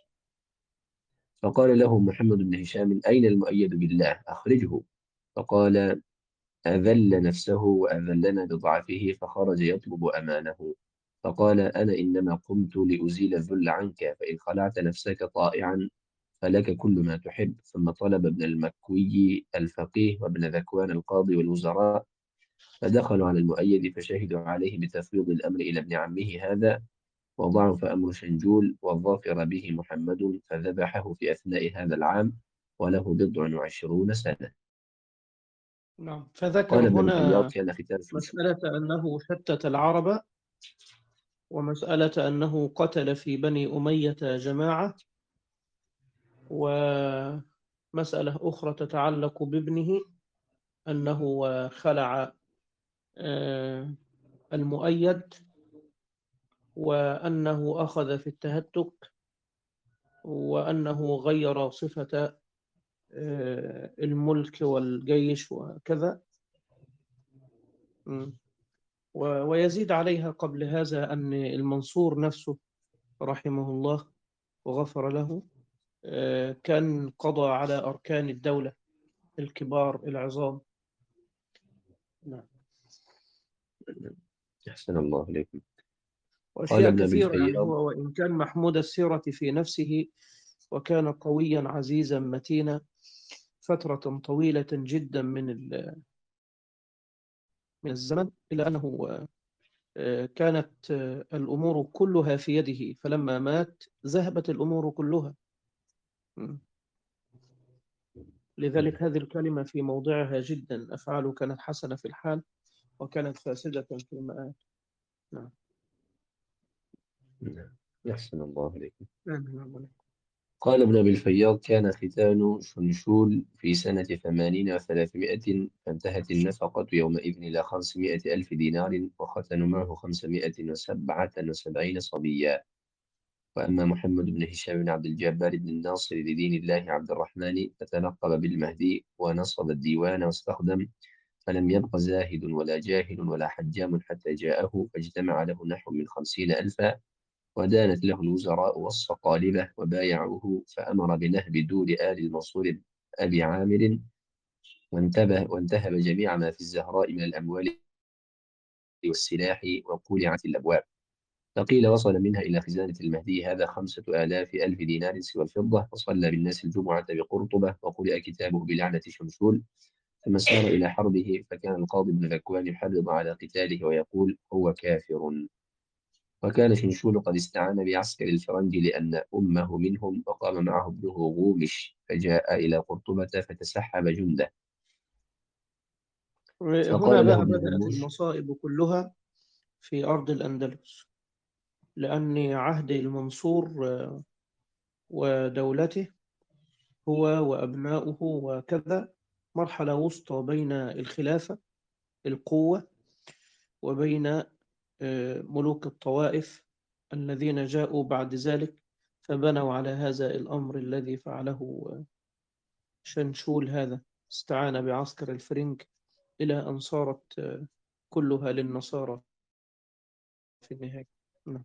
فقال له محمد بن هشام: أين المؤيد بالله؟ أخرجه. فقال: أذل نفسه وأذلنا بضعفه، فخرج يطلب أمانه. فقال: أنا إنما قمت لأزيل الذل عنك، فإن خلعت نفسك طائعا فلك كل ما تحب. ثم طلب ابن المكوي الفقيه وابن ذكوان القاضي والوزراء، فدخلوا على المؤيد فشهدوا عليه بتفويض الأمر إلى ابن عمه هذا، وضعف أمر شنجول وظافر به محمد، فذبحه في أثناء هذا العام وله بضع وعشرون سنة. نعم. فذكر قال ابن الفياض: هنا كان ختان في مسألة أنه شتت العرب، ومسألة أنه قتل في بني أمية جماعة، ومسألة أخرى تتعلق بابنه أنه خلع آه، المؤيد، وأنه أخذ في التهتك، وأنه غير صفة آه، الملك والجيش وكذا. م. و- ويزيد عليها قبل هذا أن المنصور نفسه رحمه الله وغفر له آه، كان قضى على أركان الدولة الكبار العظام. نعم. أحسن الله إليكم. قال وأشياء ابن أبي كثيرة، يعني الفياض: هو وإن كان محمود السيرة في نفسه وكان قويا عزيزا متينا فترة طويلة جدا من ال- من الزمن، إلا أنه آه، كانت آه، الأمور كلها في يده، فلما مات ذهبت الأمور كلها. م. لذلك هذه الكلمة في موضعها جدا، أفعاله كانت حسنة في الحال وكانت فاسدة في المآل. نعم. أحسن الله إليكم. آمين. قال ابن أبي الفياض: كان ختان شنشول في سنة ثمانين وثلاثمائة، فانتهت النفقة يومئذ إلى خمسمائة ألف دينار، وختنوا معه خمسمائة وسبعة وسبعين صبيا. وأما محمد بن هشام بن عبد الجبار بن الناصر لدين الله عبد الرحمن، فتلقب بالمهدي ونصب الديوان واستخدم، فلم يبق زاهد ولا جاهل ولا حجام حتى جاءه، فاجتمع له نحو من خمسين ألفا، ودانت له الوزراء والصقالبة وبايعوه، فأمر بنهب دور آل المنصور أبي عامر، وانتبه وانتهب جميع ما في الزهراء من الأموال والسلاح، وقولعت الأبواب. فقيل وصل منها إلى خزانة المهدي هذا خمسة آلاف ألف دينار سوى الفضة، وصلى بالناس الجمعة بقرطبة، وقرئ كتابه بلعنة شمشول، ثم سار إلى حربه، فكان القاضي بن ذكوان يحرض على قتاله ويقول: هو كافر. وكان شنشول قد استعان بعسكر الفرنج لأن أمه منهم، وقام معه ابنه غومش، فجاء إلى قرطبة فتسحب جنده، هنا فقال له بقى ابن بدأت غموش: المصائب كلها، في أرض الأندلس، لأن عهد المنصور آه، ودولته هو وأبناؤه وكذا مرحلة وسطى بين الخلافة القوة وبين آه، ملوك الطوائف الذين جاءوا بعد ذلك، فبنوا على هذا الأمر الذي فعله آه، شنشول هذا. استعان بعسكر الفرنج إلى أن صارت آه، كلها للنصارى في النهاية. نعم.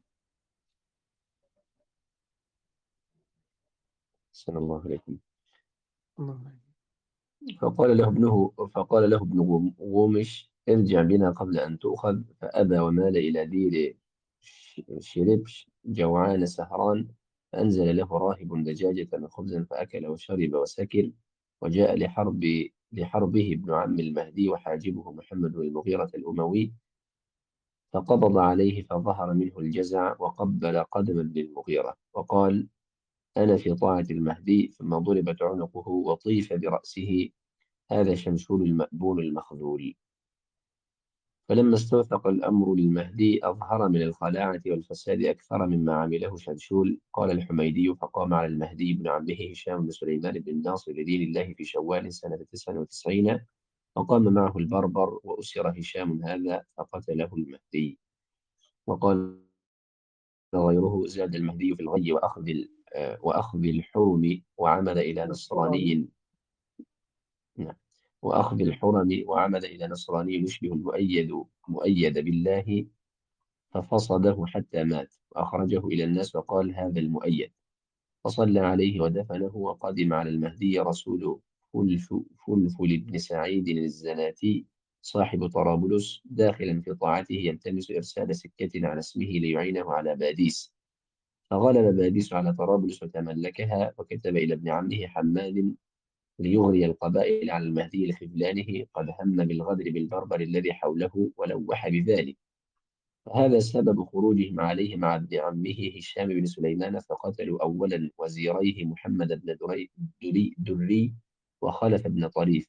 أحسن الله عليكم. نعم. فقال له ابنه فقال له ابن غوم- غومش ارجع بنا قبل أن تؤخذ، فأبى ومال إلى دير ش- شربش جوعان سهران. فأنزل له راهب دجاجة وخبزا فأكل وشرب وسكر. وجاء لحرب لحربه ابن عم المهدي وحاجبه محمد بن المغيرة الأموي، فقبض عليه فظهر منه الجزع وقبل قدم ابن المغيرة وقال: أنا في طاعة المهدي. ثم ضربت عنقه وطيف برأسه. هذا شمشون المأبون المخذول. فلما استوثق الأمر للمهدي أظهر من الخلاعة والفساد أكثر مما عمله شمشول. قال الحميدي: فقام على المهدي بن عمه هشام بن سليمان بن الناصر لدين الله في شوال سنة تسع وتسعين، فقام معه البربر وأسر هشام هذا فقتله المهدي. وقال غيره: زاد المهدي في الغي وأخذ ال- آه، وأخذ الحرم وعمل إلى نصراني. نعم. وأخذ الحرم وعمد إلى نصراني يشبه المؤيد مؤيد بالله، ففصده حتى مات، وأخرجه إلى الناس وقال: هذا المؤيد. فصلى عليه ودفنه. وقدم على المهدي رسول فلف فلفل بن سعيد الزناتي صاحب طرابلس داخلا في طاعته يلتمس إرسال سكة على اسمه ليعينه على باديس. فغلب باديس على طرابلس وتملكها، وكتب إلى ابن عمه حماد ليغري القبائل على المهدي لخذلانه، قد هم بالغدر بالبربر الذي حوله ولوح بذلك. فهذا سبب خروجهم عليه مع ابن عمه هشام بن سليمان، فقتلوا أولا وزيريه محمد بن دري, دري, دري وخلف بن طريف،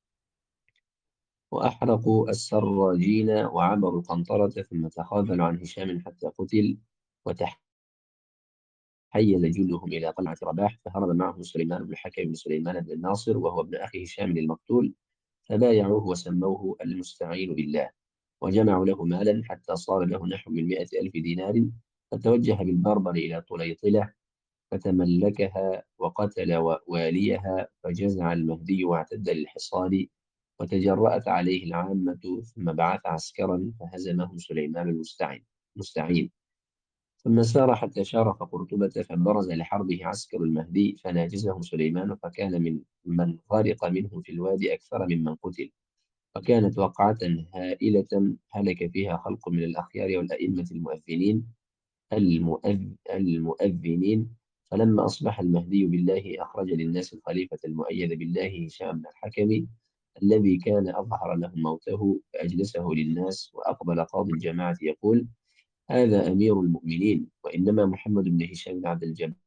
وأحرقوا السراجين وعبروا القنطرة، ثم تخاذلوا عن هشام حتى قتل. وتحيز جندهم إلى قلعة رباح، فهرب معهم سليمان بن الحكم بن سليمان بن الناصر وهو ابن أخي هشام المقتول، فبايعوه وسموه المستعين بالله، وجمعوا له مالا حتى صار له نحو من مئة ألف دينار. فتوجه بالبربر إلى طليطلة فتملكها وقتل واليها، فجزع المهدي واعتد للحصار، وتجرأت عليه العامة، ثم بعث عسكرا فهزمهم سليمان المستعين مستعين. ثم سار حتى شارف قرطبة، فبرز لحربه عسكر المهدي فناجزهم سليمان، فكان من من غرق منهم في الوادي أكثر ممن قتل. وكانت وقعة هائلة هلك فيها خلق من الأخيار والأئمة المؤذنين المؤذ المؤذنين. فلما أصبح المهدي بالله أخرج للناس الخليفة المؤيد بالله هشام بن الحكم الذي كان أظهر لهم موته، فأجلسه للناس، وأقبل قاضي الجماعة يقول: هذا أمير المؤمنين، وإنما محمد بن هشام بن عبد الجبار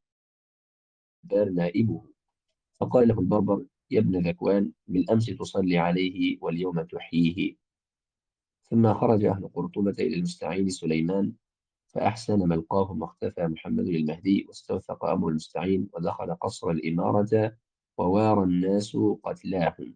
نائبه. فقال له البربر: يا ابن ذكوان، بالأمس تصلي عليه واليوم تحييه. ثم خرج أهل قرطبة إلى المستعين سليمان، فأحسن ملقاهم، واختفى محمد للمهدي، واستوثق أمر المستعين، ودخل قصر الإمارة، ووارى الناس قتلاهم،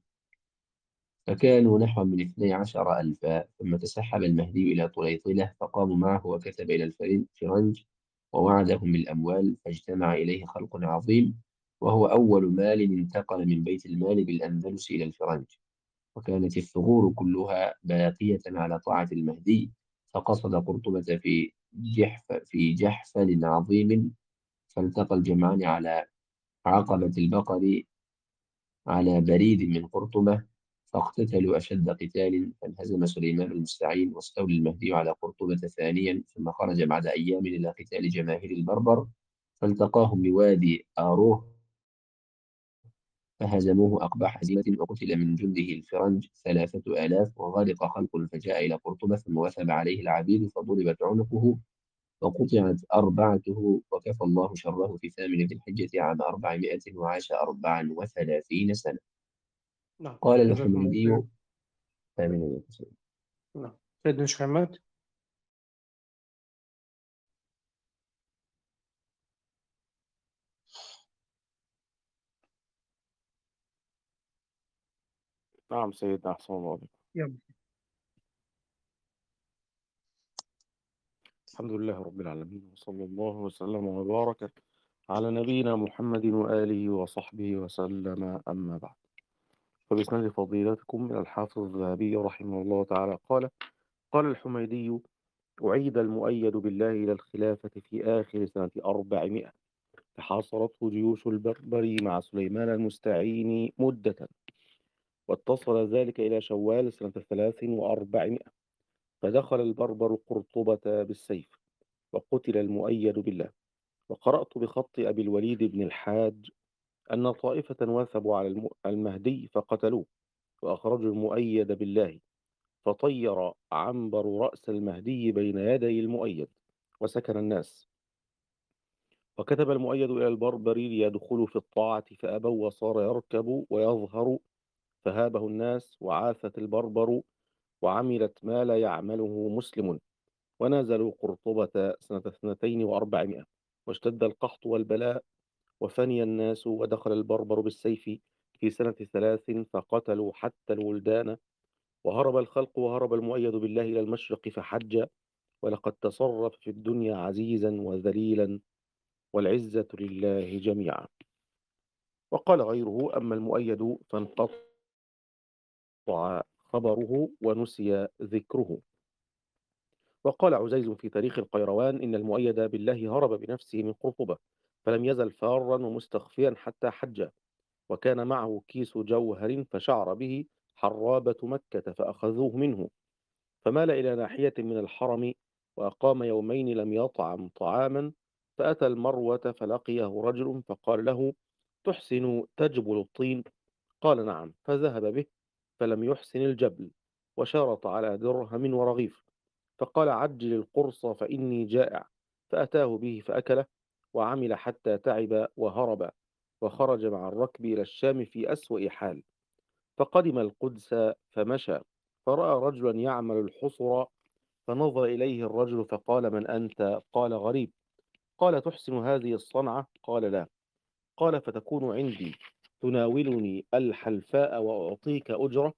فكانوا نحو من اثني عشر ألفا. ثم تسحب المهدي إلى طليطلة، فقاموا معه، وكتب إلى الفرنج ووعدهم بالأموال، فاجتمع إليه خلق عظيم، وهو أول مال انتقل من بيت المال بالأندلس إلى الفرنج. وكانت الثغور كلها باقية على طاعة المهدي. فقصد قرطبة في جحف في جحفل عظيم، فالتقى الجمعان على عقبة البقر على بريد من قرطبة، فاقتتلوا أشد قتال، فانهزم سليمان المستعين، واستولى المهدي على قرطبة ثانيا. ثم خرج بعد أيام إلى قتال جماهير البربر، فالتقاهم بوادي آروه، فهزموه أقبح هزيمة، وقتل من جنده الفرنج ثلاثة آلاف، وغرق خلق، فجاء إلى قرطبة، ثم وثب عليه العبيد، فضربت عنقه وقطعت أربعته، وكفى الله شره في ثامن ذي الحجة عام أربعمائة، وعاش أربعا وثلاثين سنة. نعم. قال جزاكم الله الحميدي: خير. آمين. نعم. سيدنا الشيخ محمد. نعم سيدنا، أحسن الله عليك. يلا. الحمد لله رب العالمين، وصلى الله وسلم وبارك على نبينا محمد وآله وصحبه وسلم، أما بعد. فبإسناد فضيلتكم من الحافظ الذهبي رحمه الله تعالى قال: قال الحميدي: أعيد المؤيد بالله إلى الخلافة في آخر سنة أربعمائة، فحاصرته جيوش البربر مع سليمان المستعين مدة، واتصل ذلك إلى شوال سنة ثلاث وأربعمائة، فدخل البربر قرطبة بالسيف، وقتل المؤيد بالله. وقرأت بخط أبي الوليد بن الحاج أن طائفة وثبوا على الم- المهدي فقتلوه، وأخرجوا المؤيد بالله، فطير عنبر رأس المهدي بين يدي المؤيد، وسكن الناس. وكتب المؤيد إلى البربر ليدخلوا في الطاعة فأبوا، وصار يركب ويظهر، فهابه الناس، وعاثت البربر، وعملت ما لا يعمله مسلم، ونزلوا قرطبة سنة اثنتين وأربعمائة، واشتد القحط والبلاء، وفني الناس، ودخل البربر بالسيف في سنة ثلاث، فقتلوا حتى الولدان، وهرب الخلق، وهرب المؤيد بالله إلى المشرق فحج، ولقد تصرف في الدنيا عزيزا وذليلا، والعزة لله جميعا. وقال غيره: أما المؤيد فانقطع خبره ونسي ذكره. وقال عزيز في تاريخ القيروان: إن المؤيد بالله هرب بنفسه من قرطبة، فلم يزل فارا ومستخفيا حتى حج، وكان معه كيس جوهر فشعر به حرابة مكة، فأخذوه منه، فمال إلى ناحية من الحرم، وأقام يومين لم يطعم طعاما، فأتى المروة فلقيه رجل فقال له: تحسن تجبل الطين؟ قال: نعم. فذهب به فلم يحسن الجبل، وشرط على درهم ورغيف، فقال: عجل القرص فإني جائع، فأتاه به فأكله، وعمل حتى تعب وهرب، وخرج مع الركب إلى الشام في أسوأ حال. فقدم القدس فمشى، فرأى رجلا يعمل الحصر، فنظر إليه الرجل فقال: من أنت؟ قال: غريب. قال: تحسن هذه الصنعة؟ قال: لا. قال: فتكون عندي تناولني الحلفاء وأعطيك أجرة؟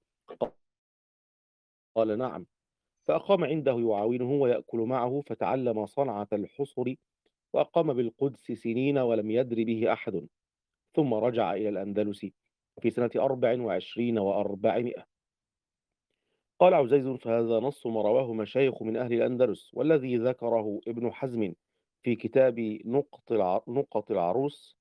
قال: نعم. فأقام عنده يعاونه ويأكل معه، فتعلم صنعة الحصر، وأقام بالقدس سنين ولم يدر به أحد، ثم رجع إلى الأندلس في سنة أربع وعشرين وأربعمائة. قال عزيز: فهذا نص ما رواه مشايخ من أهل الأندلس، والذي ذكره ابن حزم في كتاب نقط الع- نقط العروس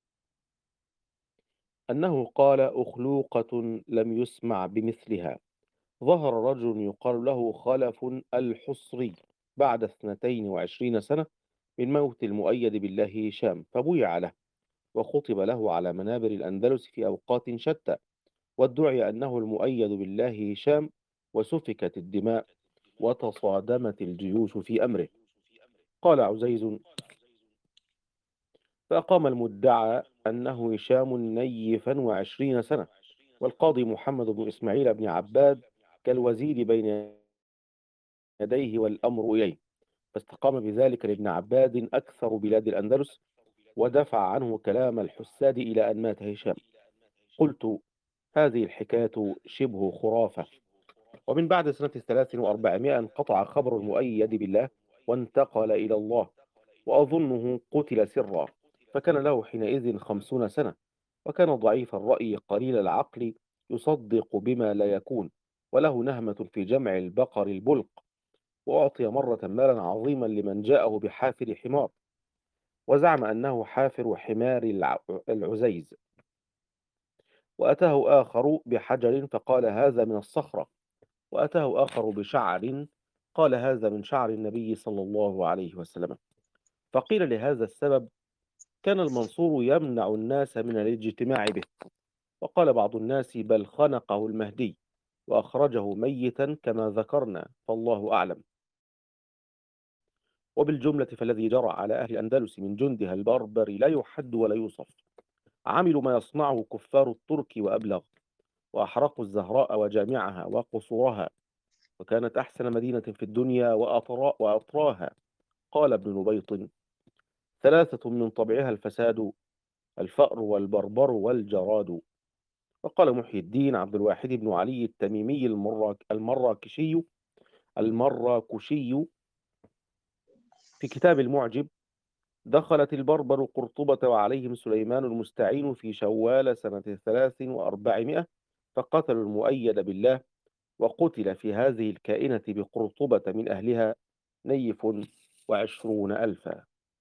أنه قال: أخلوقة لم يسمع بمثلها. ظهر رجل يقال له خلف الحصري بعد اثنتين وعشرين سنة من موت المؤيد بالله هشام، فبويع له، وخطب له على منابر الأندلس في أوقات شتى، وادعي أنه المؤيد بالله هشام، وسفكت الدماء، وتصادمت الجيوش في أمره. قال عزيز: فأقام المدعى أنه هشام نيفا وعشرين سنة، والقاضي محمد بن إسماعيل بن عباد كالوزير بين يديه والأمر إليه، فاستقام بذلك لابن عباد أكثر بلاد الأندلس، ودفع عنه كلام الحساد إلى أن مات هشام. قلت: هذه الحكاية شبه خرافة. ومن بعد سنة ثلاث وأربعمائة انقطع خبر المؤيد بالله، وانتقل إلى الله، وأظنه قتل سرا، فكان له حينئذ خمسون سنة، وكان ضعيف الرأي قليل العقل، يصدق بما لا يكون، وله نهمة في جمع البقر البلق، وأعطي مرة مالا عظيما لمن جاءه بحافر حمار، وزعم أنه حافر حمار الع- العزيز، وأتاه آخر بحجر فقال: هذا من الصخرة، وأتاه آخر بشعر قال: هذا من شعر النبي صلى الله عليه وسلم. فقيل لهذا السبب كان المنصور يمنع الناس من الاجتماع به. وقال بعض الناس: بل خنقه المهدي وأخرجه ميتا كما ذكرنا، فالله أعلم. وبالجملة فالذي جرى على أهل الأندلس من جندها البربر لا يحد ولا يوصف. عملوا ما يصنعه كفار الترك وأبلغ، وأحرقوا الزهراء وجامعها وقصورها، وكانت أحسن مدينة في الدنيا وأطرا وأطراها. قال ابن نبيط: ثلاثة من طبعها الفساد، الفأر والبربر والجراد. وقال محي الدين عبد الواحد بن علي التميمي المراك المراكشي المراكشي في كتاب المعجب: دخلت البربر قرطبة وعليهم سليمان المستعين في شوال سنة ثلاث وأربعمائة، فقتلوا المؤيد بالله، وقتل في هذه الكائنة بقرطبة من أهلها نيف وعشرون ألفا.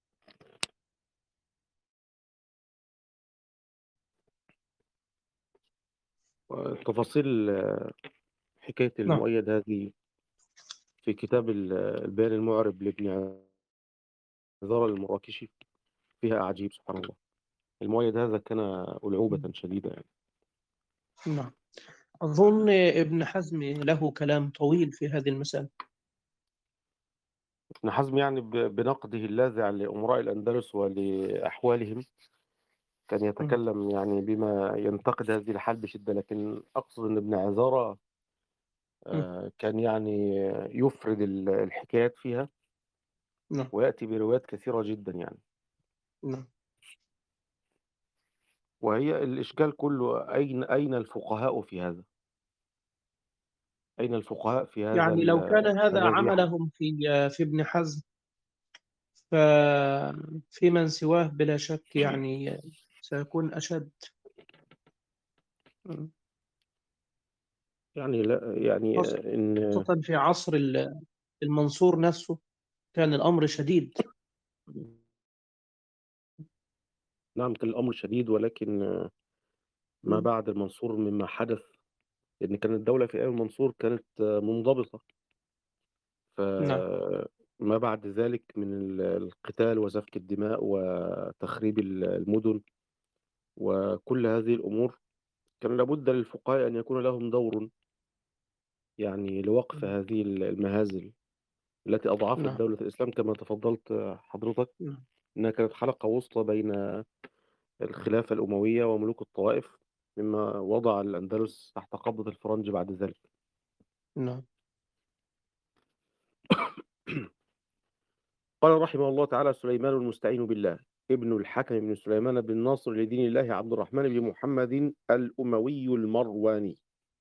تفاصيل حكاية نعم. المؤيد هذه في كتاب البيان المعرب لابن عذارى المراكشي فيها أعاجيب سبحان الله. المؤيد هذا كان ألعوبة شديدة يعني. نعم. أظن ابن حزم له كلام طويل في هذه المسألة. ابن حزم يعني ب- بنقده اللاذع لأمراء الأندلس ولأحوالهم كان م. يتكلم يعني بما ينتقد هذه الحال بشدة، لكن أقصد أن ابن عذارى م. آه، كان يعني يفرد ال- الحكايات فيها نعم. ويأتي بروايات كثيرة جدا يعني. نعم. وهي الإشكال كله أين أين الفقهاء في هذا؟ أين الفقهاء في هذا يعني لو ال- كان هذا هذه الحال؟ عملهم في في ابن حزم، ففي من سواه بلا شك يعني سيكون أشد. م. يعني لا يعني خاصة إن في عصر ال- المنصور نفسه كان الأمر شديد. نعم كان الأمر شديد، ولكن ما م. بعد المنصور مما حدث، لأن كانت الدولة في أيام المنصور كانت منضبطة، نعم. فما بعد ذلك من ال- القتال وسفك الدماء وتخريب ال- المدن وكل هذه الأمور، كان لابد للفقهاء أن يكون لهم دور يعني لوقف هذه المهازل التي أضعفت نعم. دولة الإسلام كما تفضلت حضرتك، نعم. إنها كانت حلقة وسطى بين الخلافة الأموية وملوك الطوائف، مما وضع الأندلس تحت قبضة الفرنج بعد ذلك. نعم. قال رحمه الله تعالى: سليمان المستعين بالله ابن الحكم بن سليمان بن ناصر لدين الله عبد الرحمن بن محمد الأموي المرواني،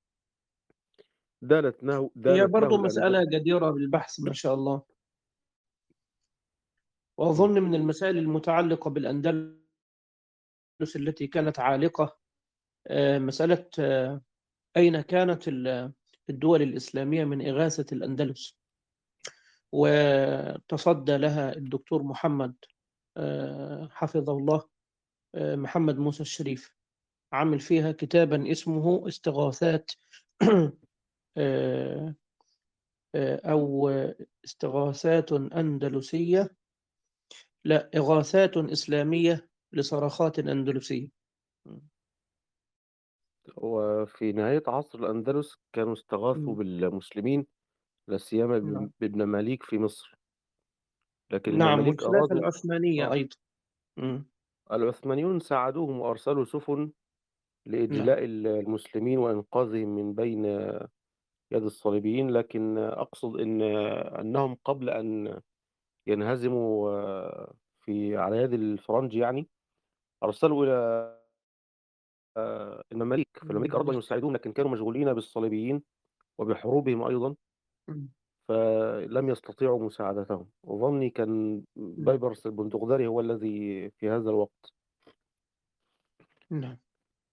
دانت له هي دانت له برضو الأندلس. مسألة جديرة بالبحث ما شاء الله. وأظن من المسائل المتعلقة بالأندلس التي كانت عالقة، آه، مسألة آه، أين كانت ال- الدول الإسلامية من إغاثة الأندلس، وتصدى لها الدكتور محمد آه، حفظه الله، آه، محمد موسى الشريف، عمل فيها كتابا اسمه استغاثات آه، آه، أو استغاثات أندلسية، لا إغاثات إسلامية لصرخات أندلسية. وفي نهاية عصر الأندلس كانوا استغاثوا م. بالمسلمين، لا سيما نعم. بابن مماليك في مصر، لكن نعم، المماليك والخلافة أرادوا. العثمانية آه أيضا. م. العثمانيون ساعدوهم وأرسلوا سفن نعم. لإجلاء المسلمين وإنقاذهم من بين يد الصليبيين، لكن أقصد إن أنهم قبل أن ينهزموا آه، في على يد الفرنج يعني أرسلوا إلى آه، المماليك، فالمماليك أرادوا أن يساعدوهم لكن كانوا مشغولين بالصليبيين وبحروبهم أيضا، م. فلم يستطيعوا مساعدتهم. وظني كان نعم. بيبرس البندقداري هو الذي في هذا الوقت. نعم.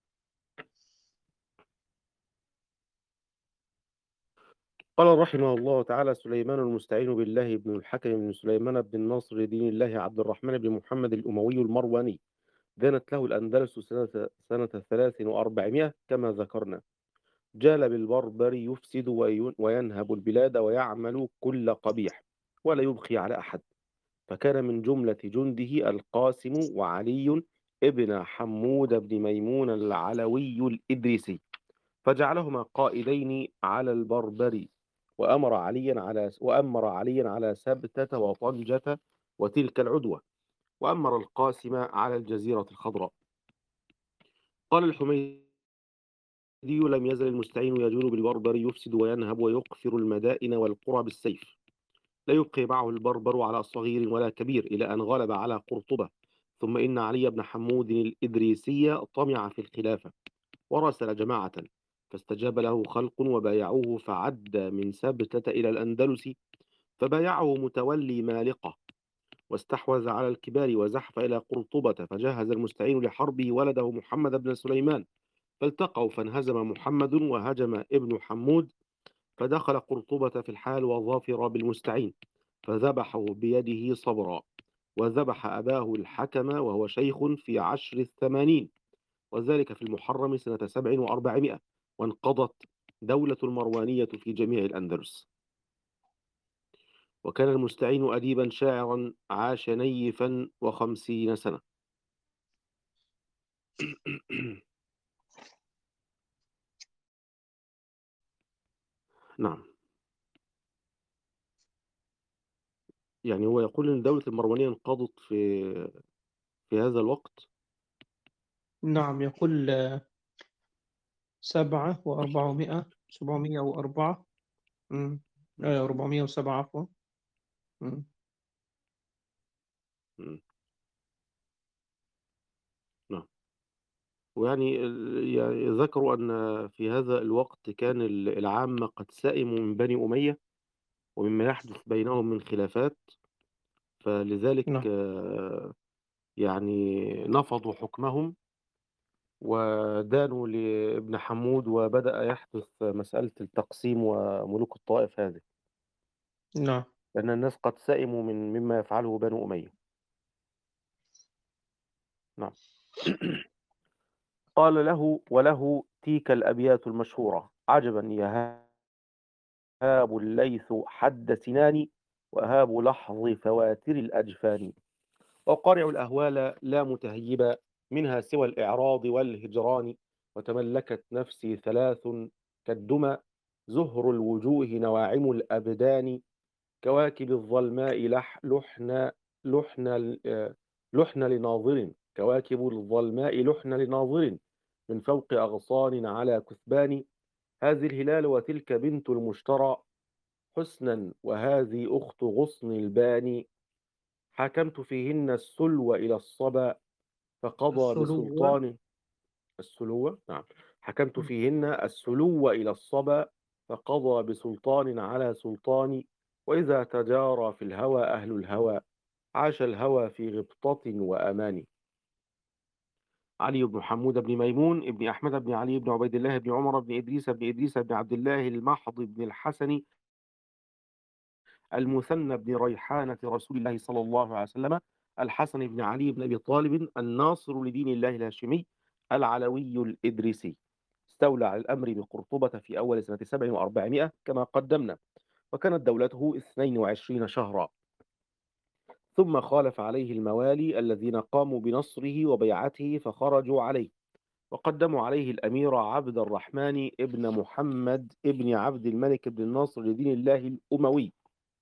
قال رحمه الله تعالى: سليمان المستعين بالله ابن الحكم بن سليمان بن الناصر لدين الله عبد الرحمن بن محمد الأموي المرواني، دانت له الأندلس سنة سنة ثلاث وأربعمائة كما ذكرنا، جال بالبربر يفسد وين- وينهب البلاد ويعمل كل قبيح ولا يبقي على أحد، فكان من جملة جنده القاسم وعلي ابن حمود بن ميمون العلوي الإدريسي، فجعلهما قائدين على البربر، وأمر عليا على وأمر عليا على سبتة وطنجة وتلك العدوة، وأمر القاسم على الجزيرة الخضراء. قال الحميدي: لم يزل المستعين يجول بالبربر يفسد وينهب ويقفر المدائن والقرى بالسيف، لا يبقي معه البربر على صغير ولا كبير، إلى أن غلب على قرطبة. ثم إن علي بن حمود الإدريسي طمع في الخلافة، وراسل جماعة فاستجاب له خلق وبايعوه، فعد من سبتة إلى الأندلس فبايعه متولي مالقة، واستحوذ على الكبار وزحف إلى قرطبة، فجهز المستعين لحربه ولده محمد بن سليمان، فالتقوا فانهزم محمد وهجم ابن حمود، فدخل قرطبة في الحال وظافر بالمستعين، فذبحه بيده صبرا، وذبح أباه الحكم وهو شيخ في عشر الثمانين، وذلك في المحرم سنة سبع وأربعمائة، وانقضت دولة المروانية في جميع الأندلس. وكان المستعين أديبا شاعرا عاش نيفا وخمسين سنة. نعم، يعني هو يقول إن دولة المروانية انقضت في في هذا الوقت. نعم، يقول آه، سبعة وأربعمائة سبعمائة وأربعة. مم. آه، أربعمائة وسبعة عفوا. مم. م. نعم، ويعني ال- يعني ذكروا أن في هذا الوقت كان ال- العامة قد سئموا من بني أمية ومما يحدث بينهم من خلافات، فلذلك نعم. آه، يعني نفضوا حكمهم ودانوا لابن حمود، وبدأ يحدث مسألة التقسيم وملوك الطائف هذه، نعم. لأن الناس قد سئموا من مما يفعله بنو أمية. نعم. قال له: وله تيك الأبيات المشهورة: عجبا يهاب الليث حد سنان، وهاب لحظ فواتر الأجفان، وقارع الأهوال لا متهيبا، منها سوى الإعراض والهجران، وتملكت نفسي ثلاث كالدمى، زهر الوجوه نواعم الأبدان، كواكب الظلماء لح لحن لحن آه، لحن لناظر، كواكب الظلماء لحن لناظر، من فوق أغصان على كثبان، هذه الهلال وتلك بنت المشترى حسنا، وهذه أخت غصن الباني، حكمت فيهن السلو إلى الصبا، فقضى السلوة. بسلطان السلوة. نعم، حكمت مم. فيهن السلو إلى الصبا، فقضى بسلطان على سلطان، وإذا تجارى في الهوى أهل الهوى، عاش الهوى في غبطة وأمان. علي بن حمود بن ميمون ابن أحمد بن علي بن عبيد الله بن عمر بن إدريس بن إدريس بن عبد الله المحض بن الحسن المثنى بن ريحانة رسول الله صلى الله عليه وسلم، الحسن بن علي بن أبي طالب الناصر لدين الله الهاشمي العلوي الإدريسي، استولى على الأمر بقرطبة في أول سنة سبع وأربعمائة كما قدمنا، وكانت دولته اثنين وعشرين شهرا، ثم خالف عليه الموالي الذين قاموا بنصره وبيعته فخرجوا عليه، وقدموا عليه الأمير عبد الرحمن ابن محمد ابن عبد الملك بن الناصر لدين الله الأموي،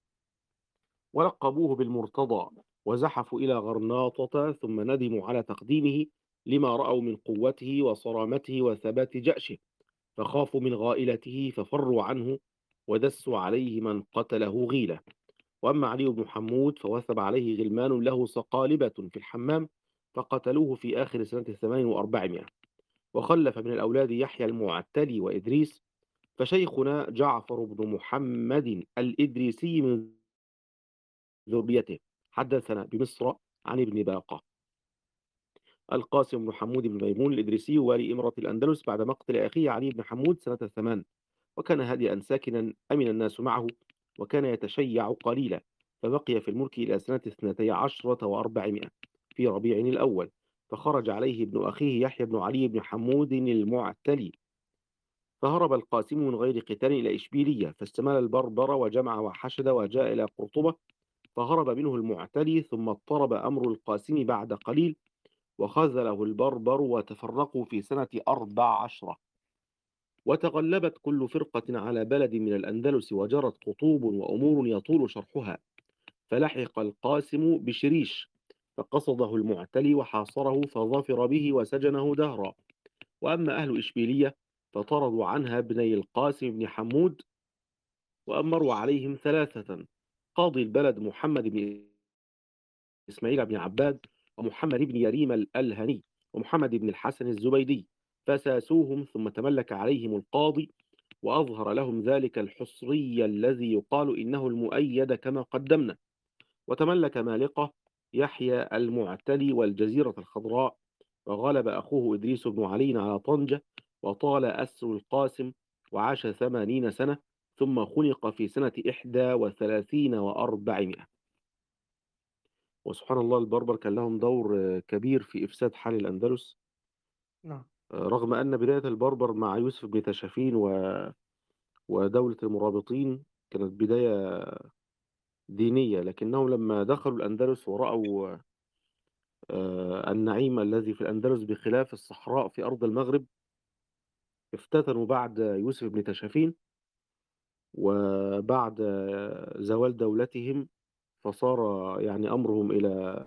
ولقبوه بالمرتضى، وزحفوا إلى غرناطة، ثم ندموا على تقديمه لما رأوا من قوته وصرامته وثبات جأشه، فخافوا من غائلته ففروا عنه، ودسوا عليه من قتله غيلة. وأما علي بن حمود فوثب عليه غلمان له صقالبة في الحمام، فقتلوه في آخر سنة ثمان وأربعمائة، وخلف من الأولاد يحيى المعتلي وإدريس، فشيخنا جعفر بن محمد الإدريسي من ذريته حدثنا بمصر عن ابن باقة. القاسم بن حمود بن ميمون الإدريسي والي إمرة الأندلس بعد مقتل أخيه علي بن حمود سنة ثمان، وكان هادئا ساكنا أمن الناس معه، وكان يتشيع قليلا، فبقي في الملك إلى سنة اثنتي عشرة وأربعمائة في ربيع الأول، فخرج عليه ابن أخيه يحيى بن علي بن حمود المعتلي، فهرب القاسم من غير قتال إلى إشبيلية، فاستمال البربر وجمع وحشد وجاء إلى قرطبة، فهرب منه المعتلي، ثم اضطرب أمر القاسم بعد قليل، وخذله البربر وتفرقوا في سنة أربع عشرة، وتغلبت كل فرقة على بلد من الأندلس، وجرت خطوب وأمور يطول شرحها، فلحق القاسم بشريش، فقصده المعتلي وحاصره، فظفر به وسجنه دهرا. وأما أهل إشبيلية فطردوا عنها ابني القاسم بن حمود، وأمروا عليهم ثلاثة: قاضي البلد محمد بن إسماعيل بن عباد، ومحمد بن يريم الألهني، ومحمد بن الحسن الزبيدي، فساسوهم ثم تملك عليهم القاضي وأظهر لهم ذلك الحصري الذي يقال إنه المؤيد كما قدمنا، وتملك مالقة يحيى المعتلي والجزيرة الخضراء، وغلب أخوه إدريس بن علي على طنجة، وطال أسر القاسم وعاش ثمانين سنة، ثم خلق في سنة إحدى وثلاثين وأربعمائة. وسبحان الله البربر كان لهم دور آه، كبير في إفساد حال الأندلس، نعم. آه، رغم أن بداية البربر مع يوسف بن تاشفين و... ودولة المرابطين كانت بداية دينية، لكنهم لما دخلوا الأندلس ورأوا آه، النعيم الذي في الأندلس بخلاف الصحراء في أرض المغرب، افتتنوا بعد يوسف بن تاشفين وبعد آه، زوال دولتهم، فصار يعني أمرهم إلى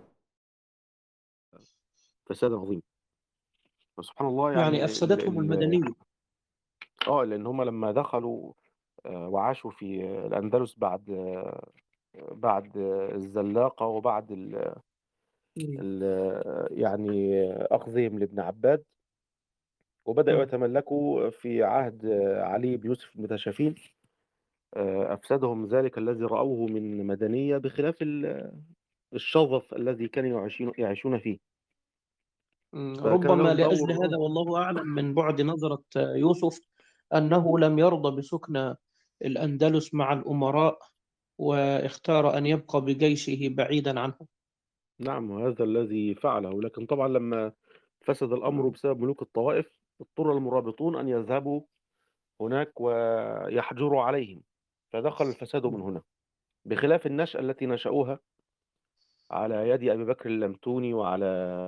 فساد عظيم. فسبحان الله يعني يعني ال أفسدتهم ال المدنية. اه لأن هم لما دخلوا آه، وعاشوا في الأندلس بعد آه، بعد آه، الزلاقة وبعد ال مم. ال يعني أخذهم لابن عباد، وبدأوا مم. يتملكوا في عهد آه، علي بن يوسف بن تاشفين، آه، أفسدهم ذلك الذي رأوه من مدنية بخلاف ال- الشظف الذي كانوا يعيشون يعيشون فيه. مم. فكان ربما لهم لأجل دور. هذا والله أعلم من بعد نظرة يوسف أنه لم يرضى بسكن الأندلس مع الأمراء، واختار أن يبقى بجيشه بعيدا عنهم. نعم، وهذا الذي فعله، لكن طبعا لما فسد الأمر مم. بسبب ملوك الطوائف اضطر المرابطون أن يذهبوا هناك ويحجروا عليهم، فدخل الفساد من هنا، بخلاف النشأة التي نشأوها على يد أبي بكر اللمتوني وعلى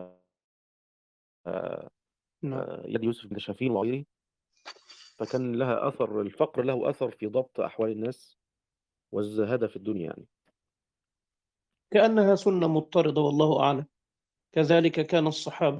آه، نعم. آه، يد يوسف بن شافين وغيره، فكان لها أثر، الفقر له أثر في ضبط أحوال الناس والزهادة في الدنيا يعني. كأنها سنة مضطردة والله أعلم. كذلك كان الصحابة،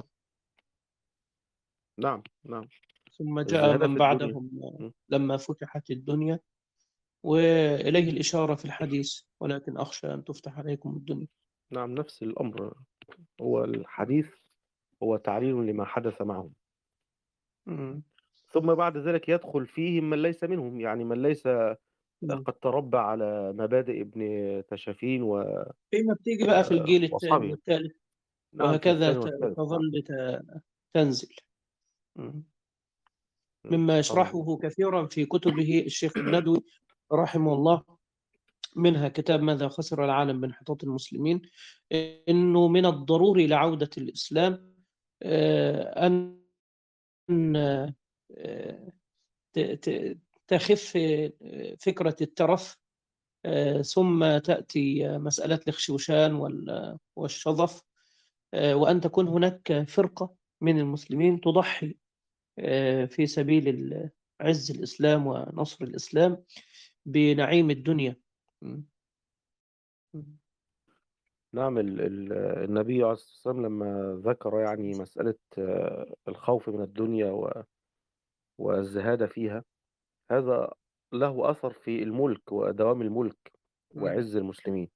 نعم نعم. ثم جاء الزهادة من في الدنيا. بعدهم م. لما فتحت الدنيا، وإليه الإشارة في الحديث: ولكن أخشى أن تفتح عليكم الدنيا. نعم، نفس الأمر، هو الحديث هو تعليل لما حدث معهم. مم. ثم بعد ذلك يدخل فيهم من ليس منهم، يعني من ليس نعم. قد تربى على مبادئ ابن تشافين و- فيما بتيجي بقى في الجيل الثاني وأصحابه. والثالث، نعم، في وهكذا الثاني ت- والثالث. نعم. تظل ت- تنزل. مم. م. مما سبحان الله. يشرحه كثيرا في كتبه الشيخ الندوي رحمه الله، منها كتاب ماذا خسر العالم بانحطاط المسلمين، إنه من الضروري لعودة الإسلام آه، أن آه، ت- ت- تخف آه، فكرة الترف، آه، ثم تأتي مسألة الاخشوشان وال- والشظف، آه، وأن تكون هناك فرقة من المسلمين تضحي آه، في سبيل ال- عز الإسلام ونصر الإسلام بنعيم الدنيا. م. م. نعم، ال- ال- النبي عليه الصلاة والسلام لما ذكر يعني مسألة آه، الخوف من الدنيا و- والزهادة فيها، هذا له أثر في الملك ودوام الملك م. وعز المسلمين.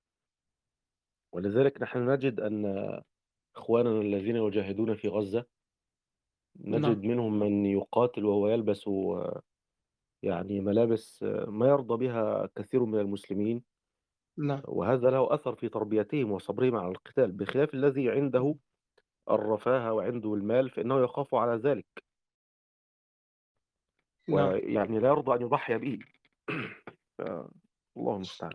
ولذلك نحن نجد أن إخواننا الذين يجاهدون في غزة، نعم. نجد منهم من يقاتل وهو يلبس آه، يعني ملابس آه، ما يرضى بها كثير من المسلمين، نعم. وهذا له أثر في تربيتهم وصبرهم على القتال، بخلاف الذي عنده الرفاهة وعنده المال فإنه يخاف على ذلك، نعم. ويعني لا يرضى أن يضحي به. ف- الله المستعان.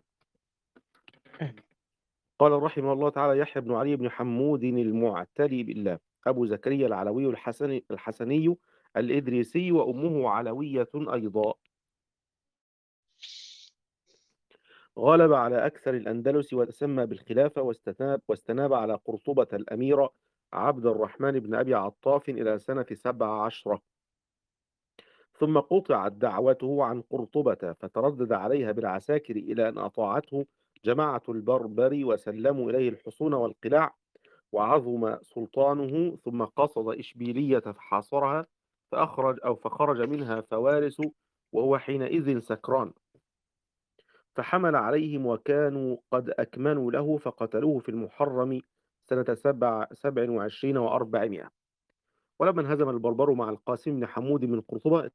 قال رحمه الله تعالى: يحيى بن علي بن حمود المعتلي بالله، أبو زكريا العلوي الحسني الحسني الإدريسي، وأمه علوية أيضا. غلب على أكثر الأندلس وتسمى بالخلافة، واستناب, واستناب على قرطبة الأمير عبد الرحمن بن أبي عطاف إلى سنة سبع عشرة، ثم قطعت دعوته عن قرطبة، فتردد عليها بالعساكر إلى أن أطاعته جماعة البربر وسلموا إليه الحصون والقلاع، وعظم سلطانه، ثم قصد إشبيلية فحاصرها، فأخرج أو فخرج منها فوارس وهو حينئذ سكران، فحمل عليهم وكانوا قد أكمنوا له، فقتلوه في المحرم سنة سبع, سبع وعشرين وأربعمائة. ولما انهزم البربر مع القاسم بن حمود من قرطبة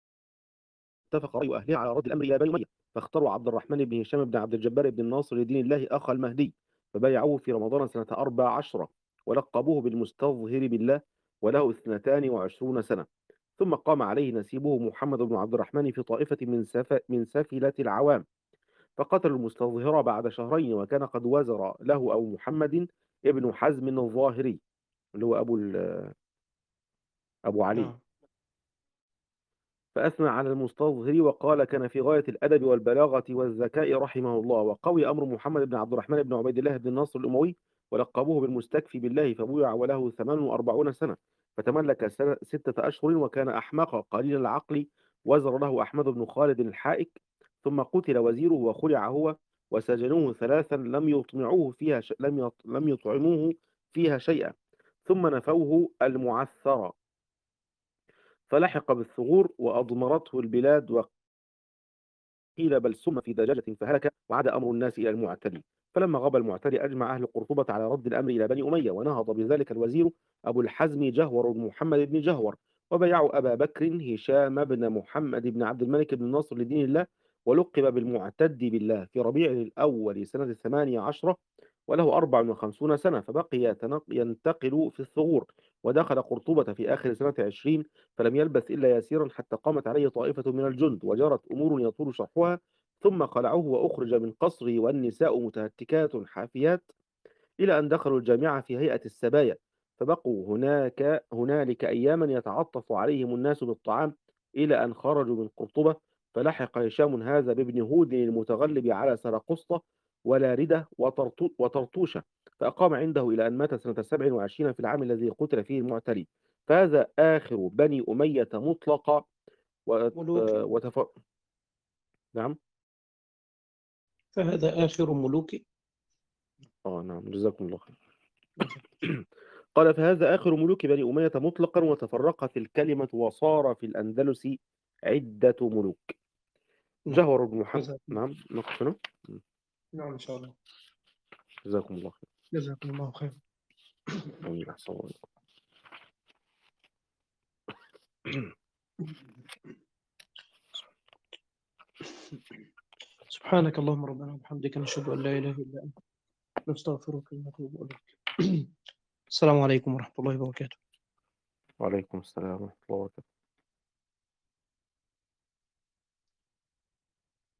اتفق رأي أهلها على رد الأمر إلى بني أمية، فاختاروا عبد الرحمن بن هشام بن عبد الجبار بن الناصر لدين الله أخا المهدي، فبايعوه في رمضان سنة أربع عشرة، ولقبوه بالمستظهر بالله، وله اثنتان وعشرون سنة. ثم قام عليه نسيبه محمد بن عبد الرحمن في طائفة من سف... من سفلة العوام، فقتلوا المستظهر بعد شهرين، وكان قد وزر له أبو محمد ابن حزم الظاهري اللي هو أبو ال- أبو علي، نعم. فأثنى على المستظهر وقال: كان في غاية الأدب والبلاغة والذكاء رحمه الله. وقوي أمر محمد بن عبد الرحمن بن عبيد الله بن الناصر الأموي، ولقبوه بالمستكفي بالله، فبويع وله ثمان وأربعون سنة، فتملك سنة ستة أشهر، وكان أحمق قليل العقل، وزر له أحمد بن خالد الحائك، ثم قتل وزيره وخلع هو، وسجنوه ثلاثا لم يطمعوه فيها ش... لم يط... لم يطعموه فيها شيئا، ثم نفوه المعثر، فلحق بالثغور وأضمرته البلاد، وقيل بل سم في دجاجة فهلك، وعاد أمر الناس إلى المعتدي. فلما غاب المعتدي أجمع أهل قرطبة على رد الأمر إلى بني أمية، ونهض بذلك الوزير أبو الحزم جهور بن محمد بن جهور، وبايعوا أبا بكر هشام بن محمد بن عبد الملك بن الناصر لدين الله، ولقب بالمعتد بالله في ربيع الأول سنة الثمانية عشرة، وله أربع وخمسون سنة، فبقي يتنق- ينتقل في الثغور، ودخل قرطبة في آخر سنة عشرين، فلم يلبث إلا يسيرا حتى قامت عليه طائفة من الجند، وجرت أمور يطول شرحها، ثم خلعوه وأخرج من قصره والنساء متهتكات حافيات، إلى أن دخلوا الجامعة في هيئة السبايا، فبقوا هناك هنالك أياما يتعطف عليهم الناس بالطعام، إلى أن خرجوا من قرطبة، فلحق هشام هذا بابن هود المتغلب على سرقسطة ولاردة وطرطو- وطرطوشة، فأقام عنده إلى أن مات سنة سبع وعشرين في العام الذي قتل فيه المعتلي. فهذا آخر بني أمية مطلقة. وت... ملوك. وتف... نعم. فهذا آخر ملوك. آه نعم، جزاكم الله خير. قال: فهذا آخر ملوك بني أمية مطلقا، وتفرقت الكلمة، وصار في الأندلس عدة ملوك. نعم. جهور بن محمد. جزاكم نعم، نقص هنا. نعم إن شاء الله. جزاكم الله خير. جزاكم الله خير. آمين. أحسن الله عليكم. سبحانك اللهم ربنا وبحمدك، نشهد أن لا إله إلا أنت، نستغفرك ونتوب إليك. السلام عليكم ورحمة الله وبركاته. وعليكم السلام ورحمة الله وبركاته.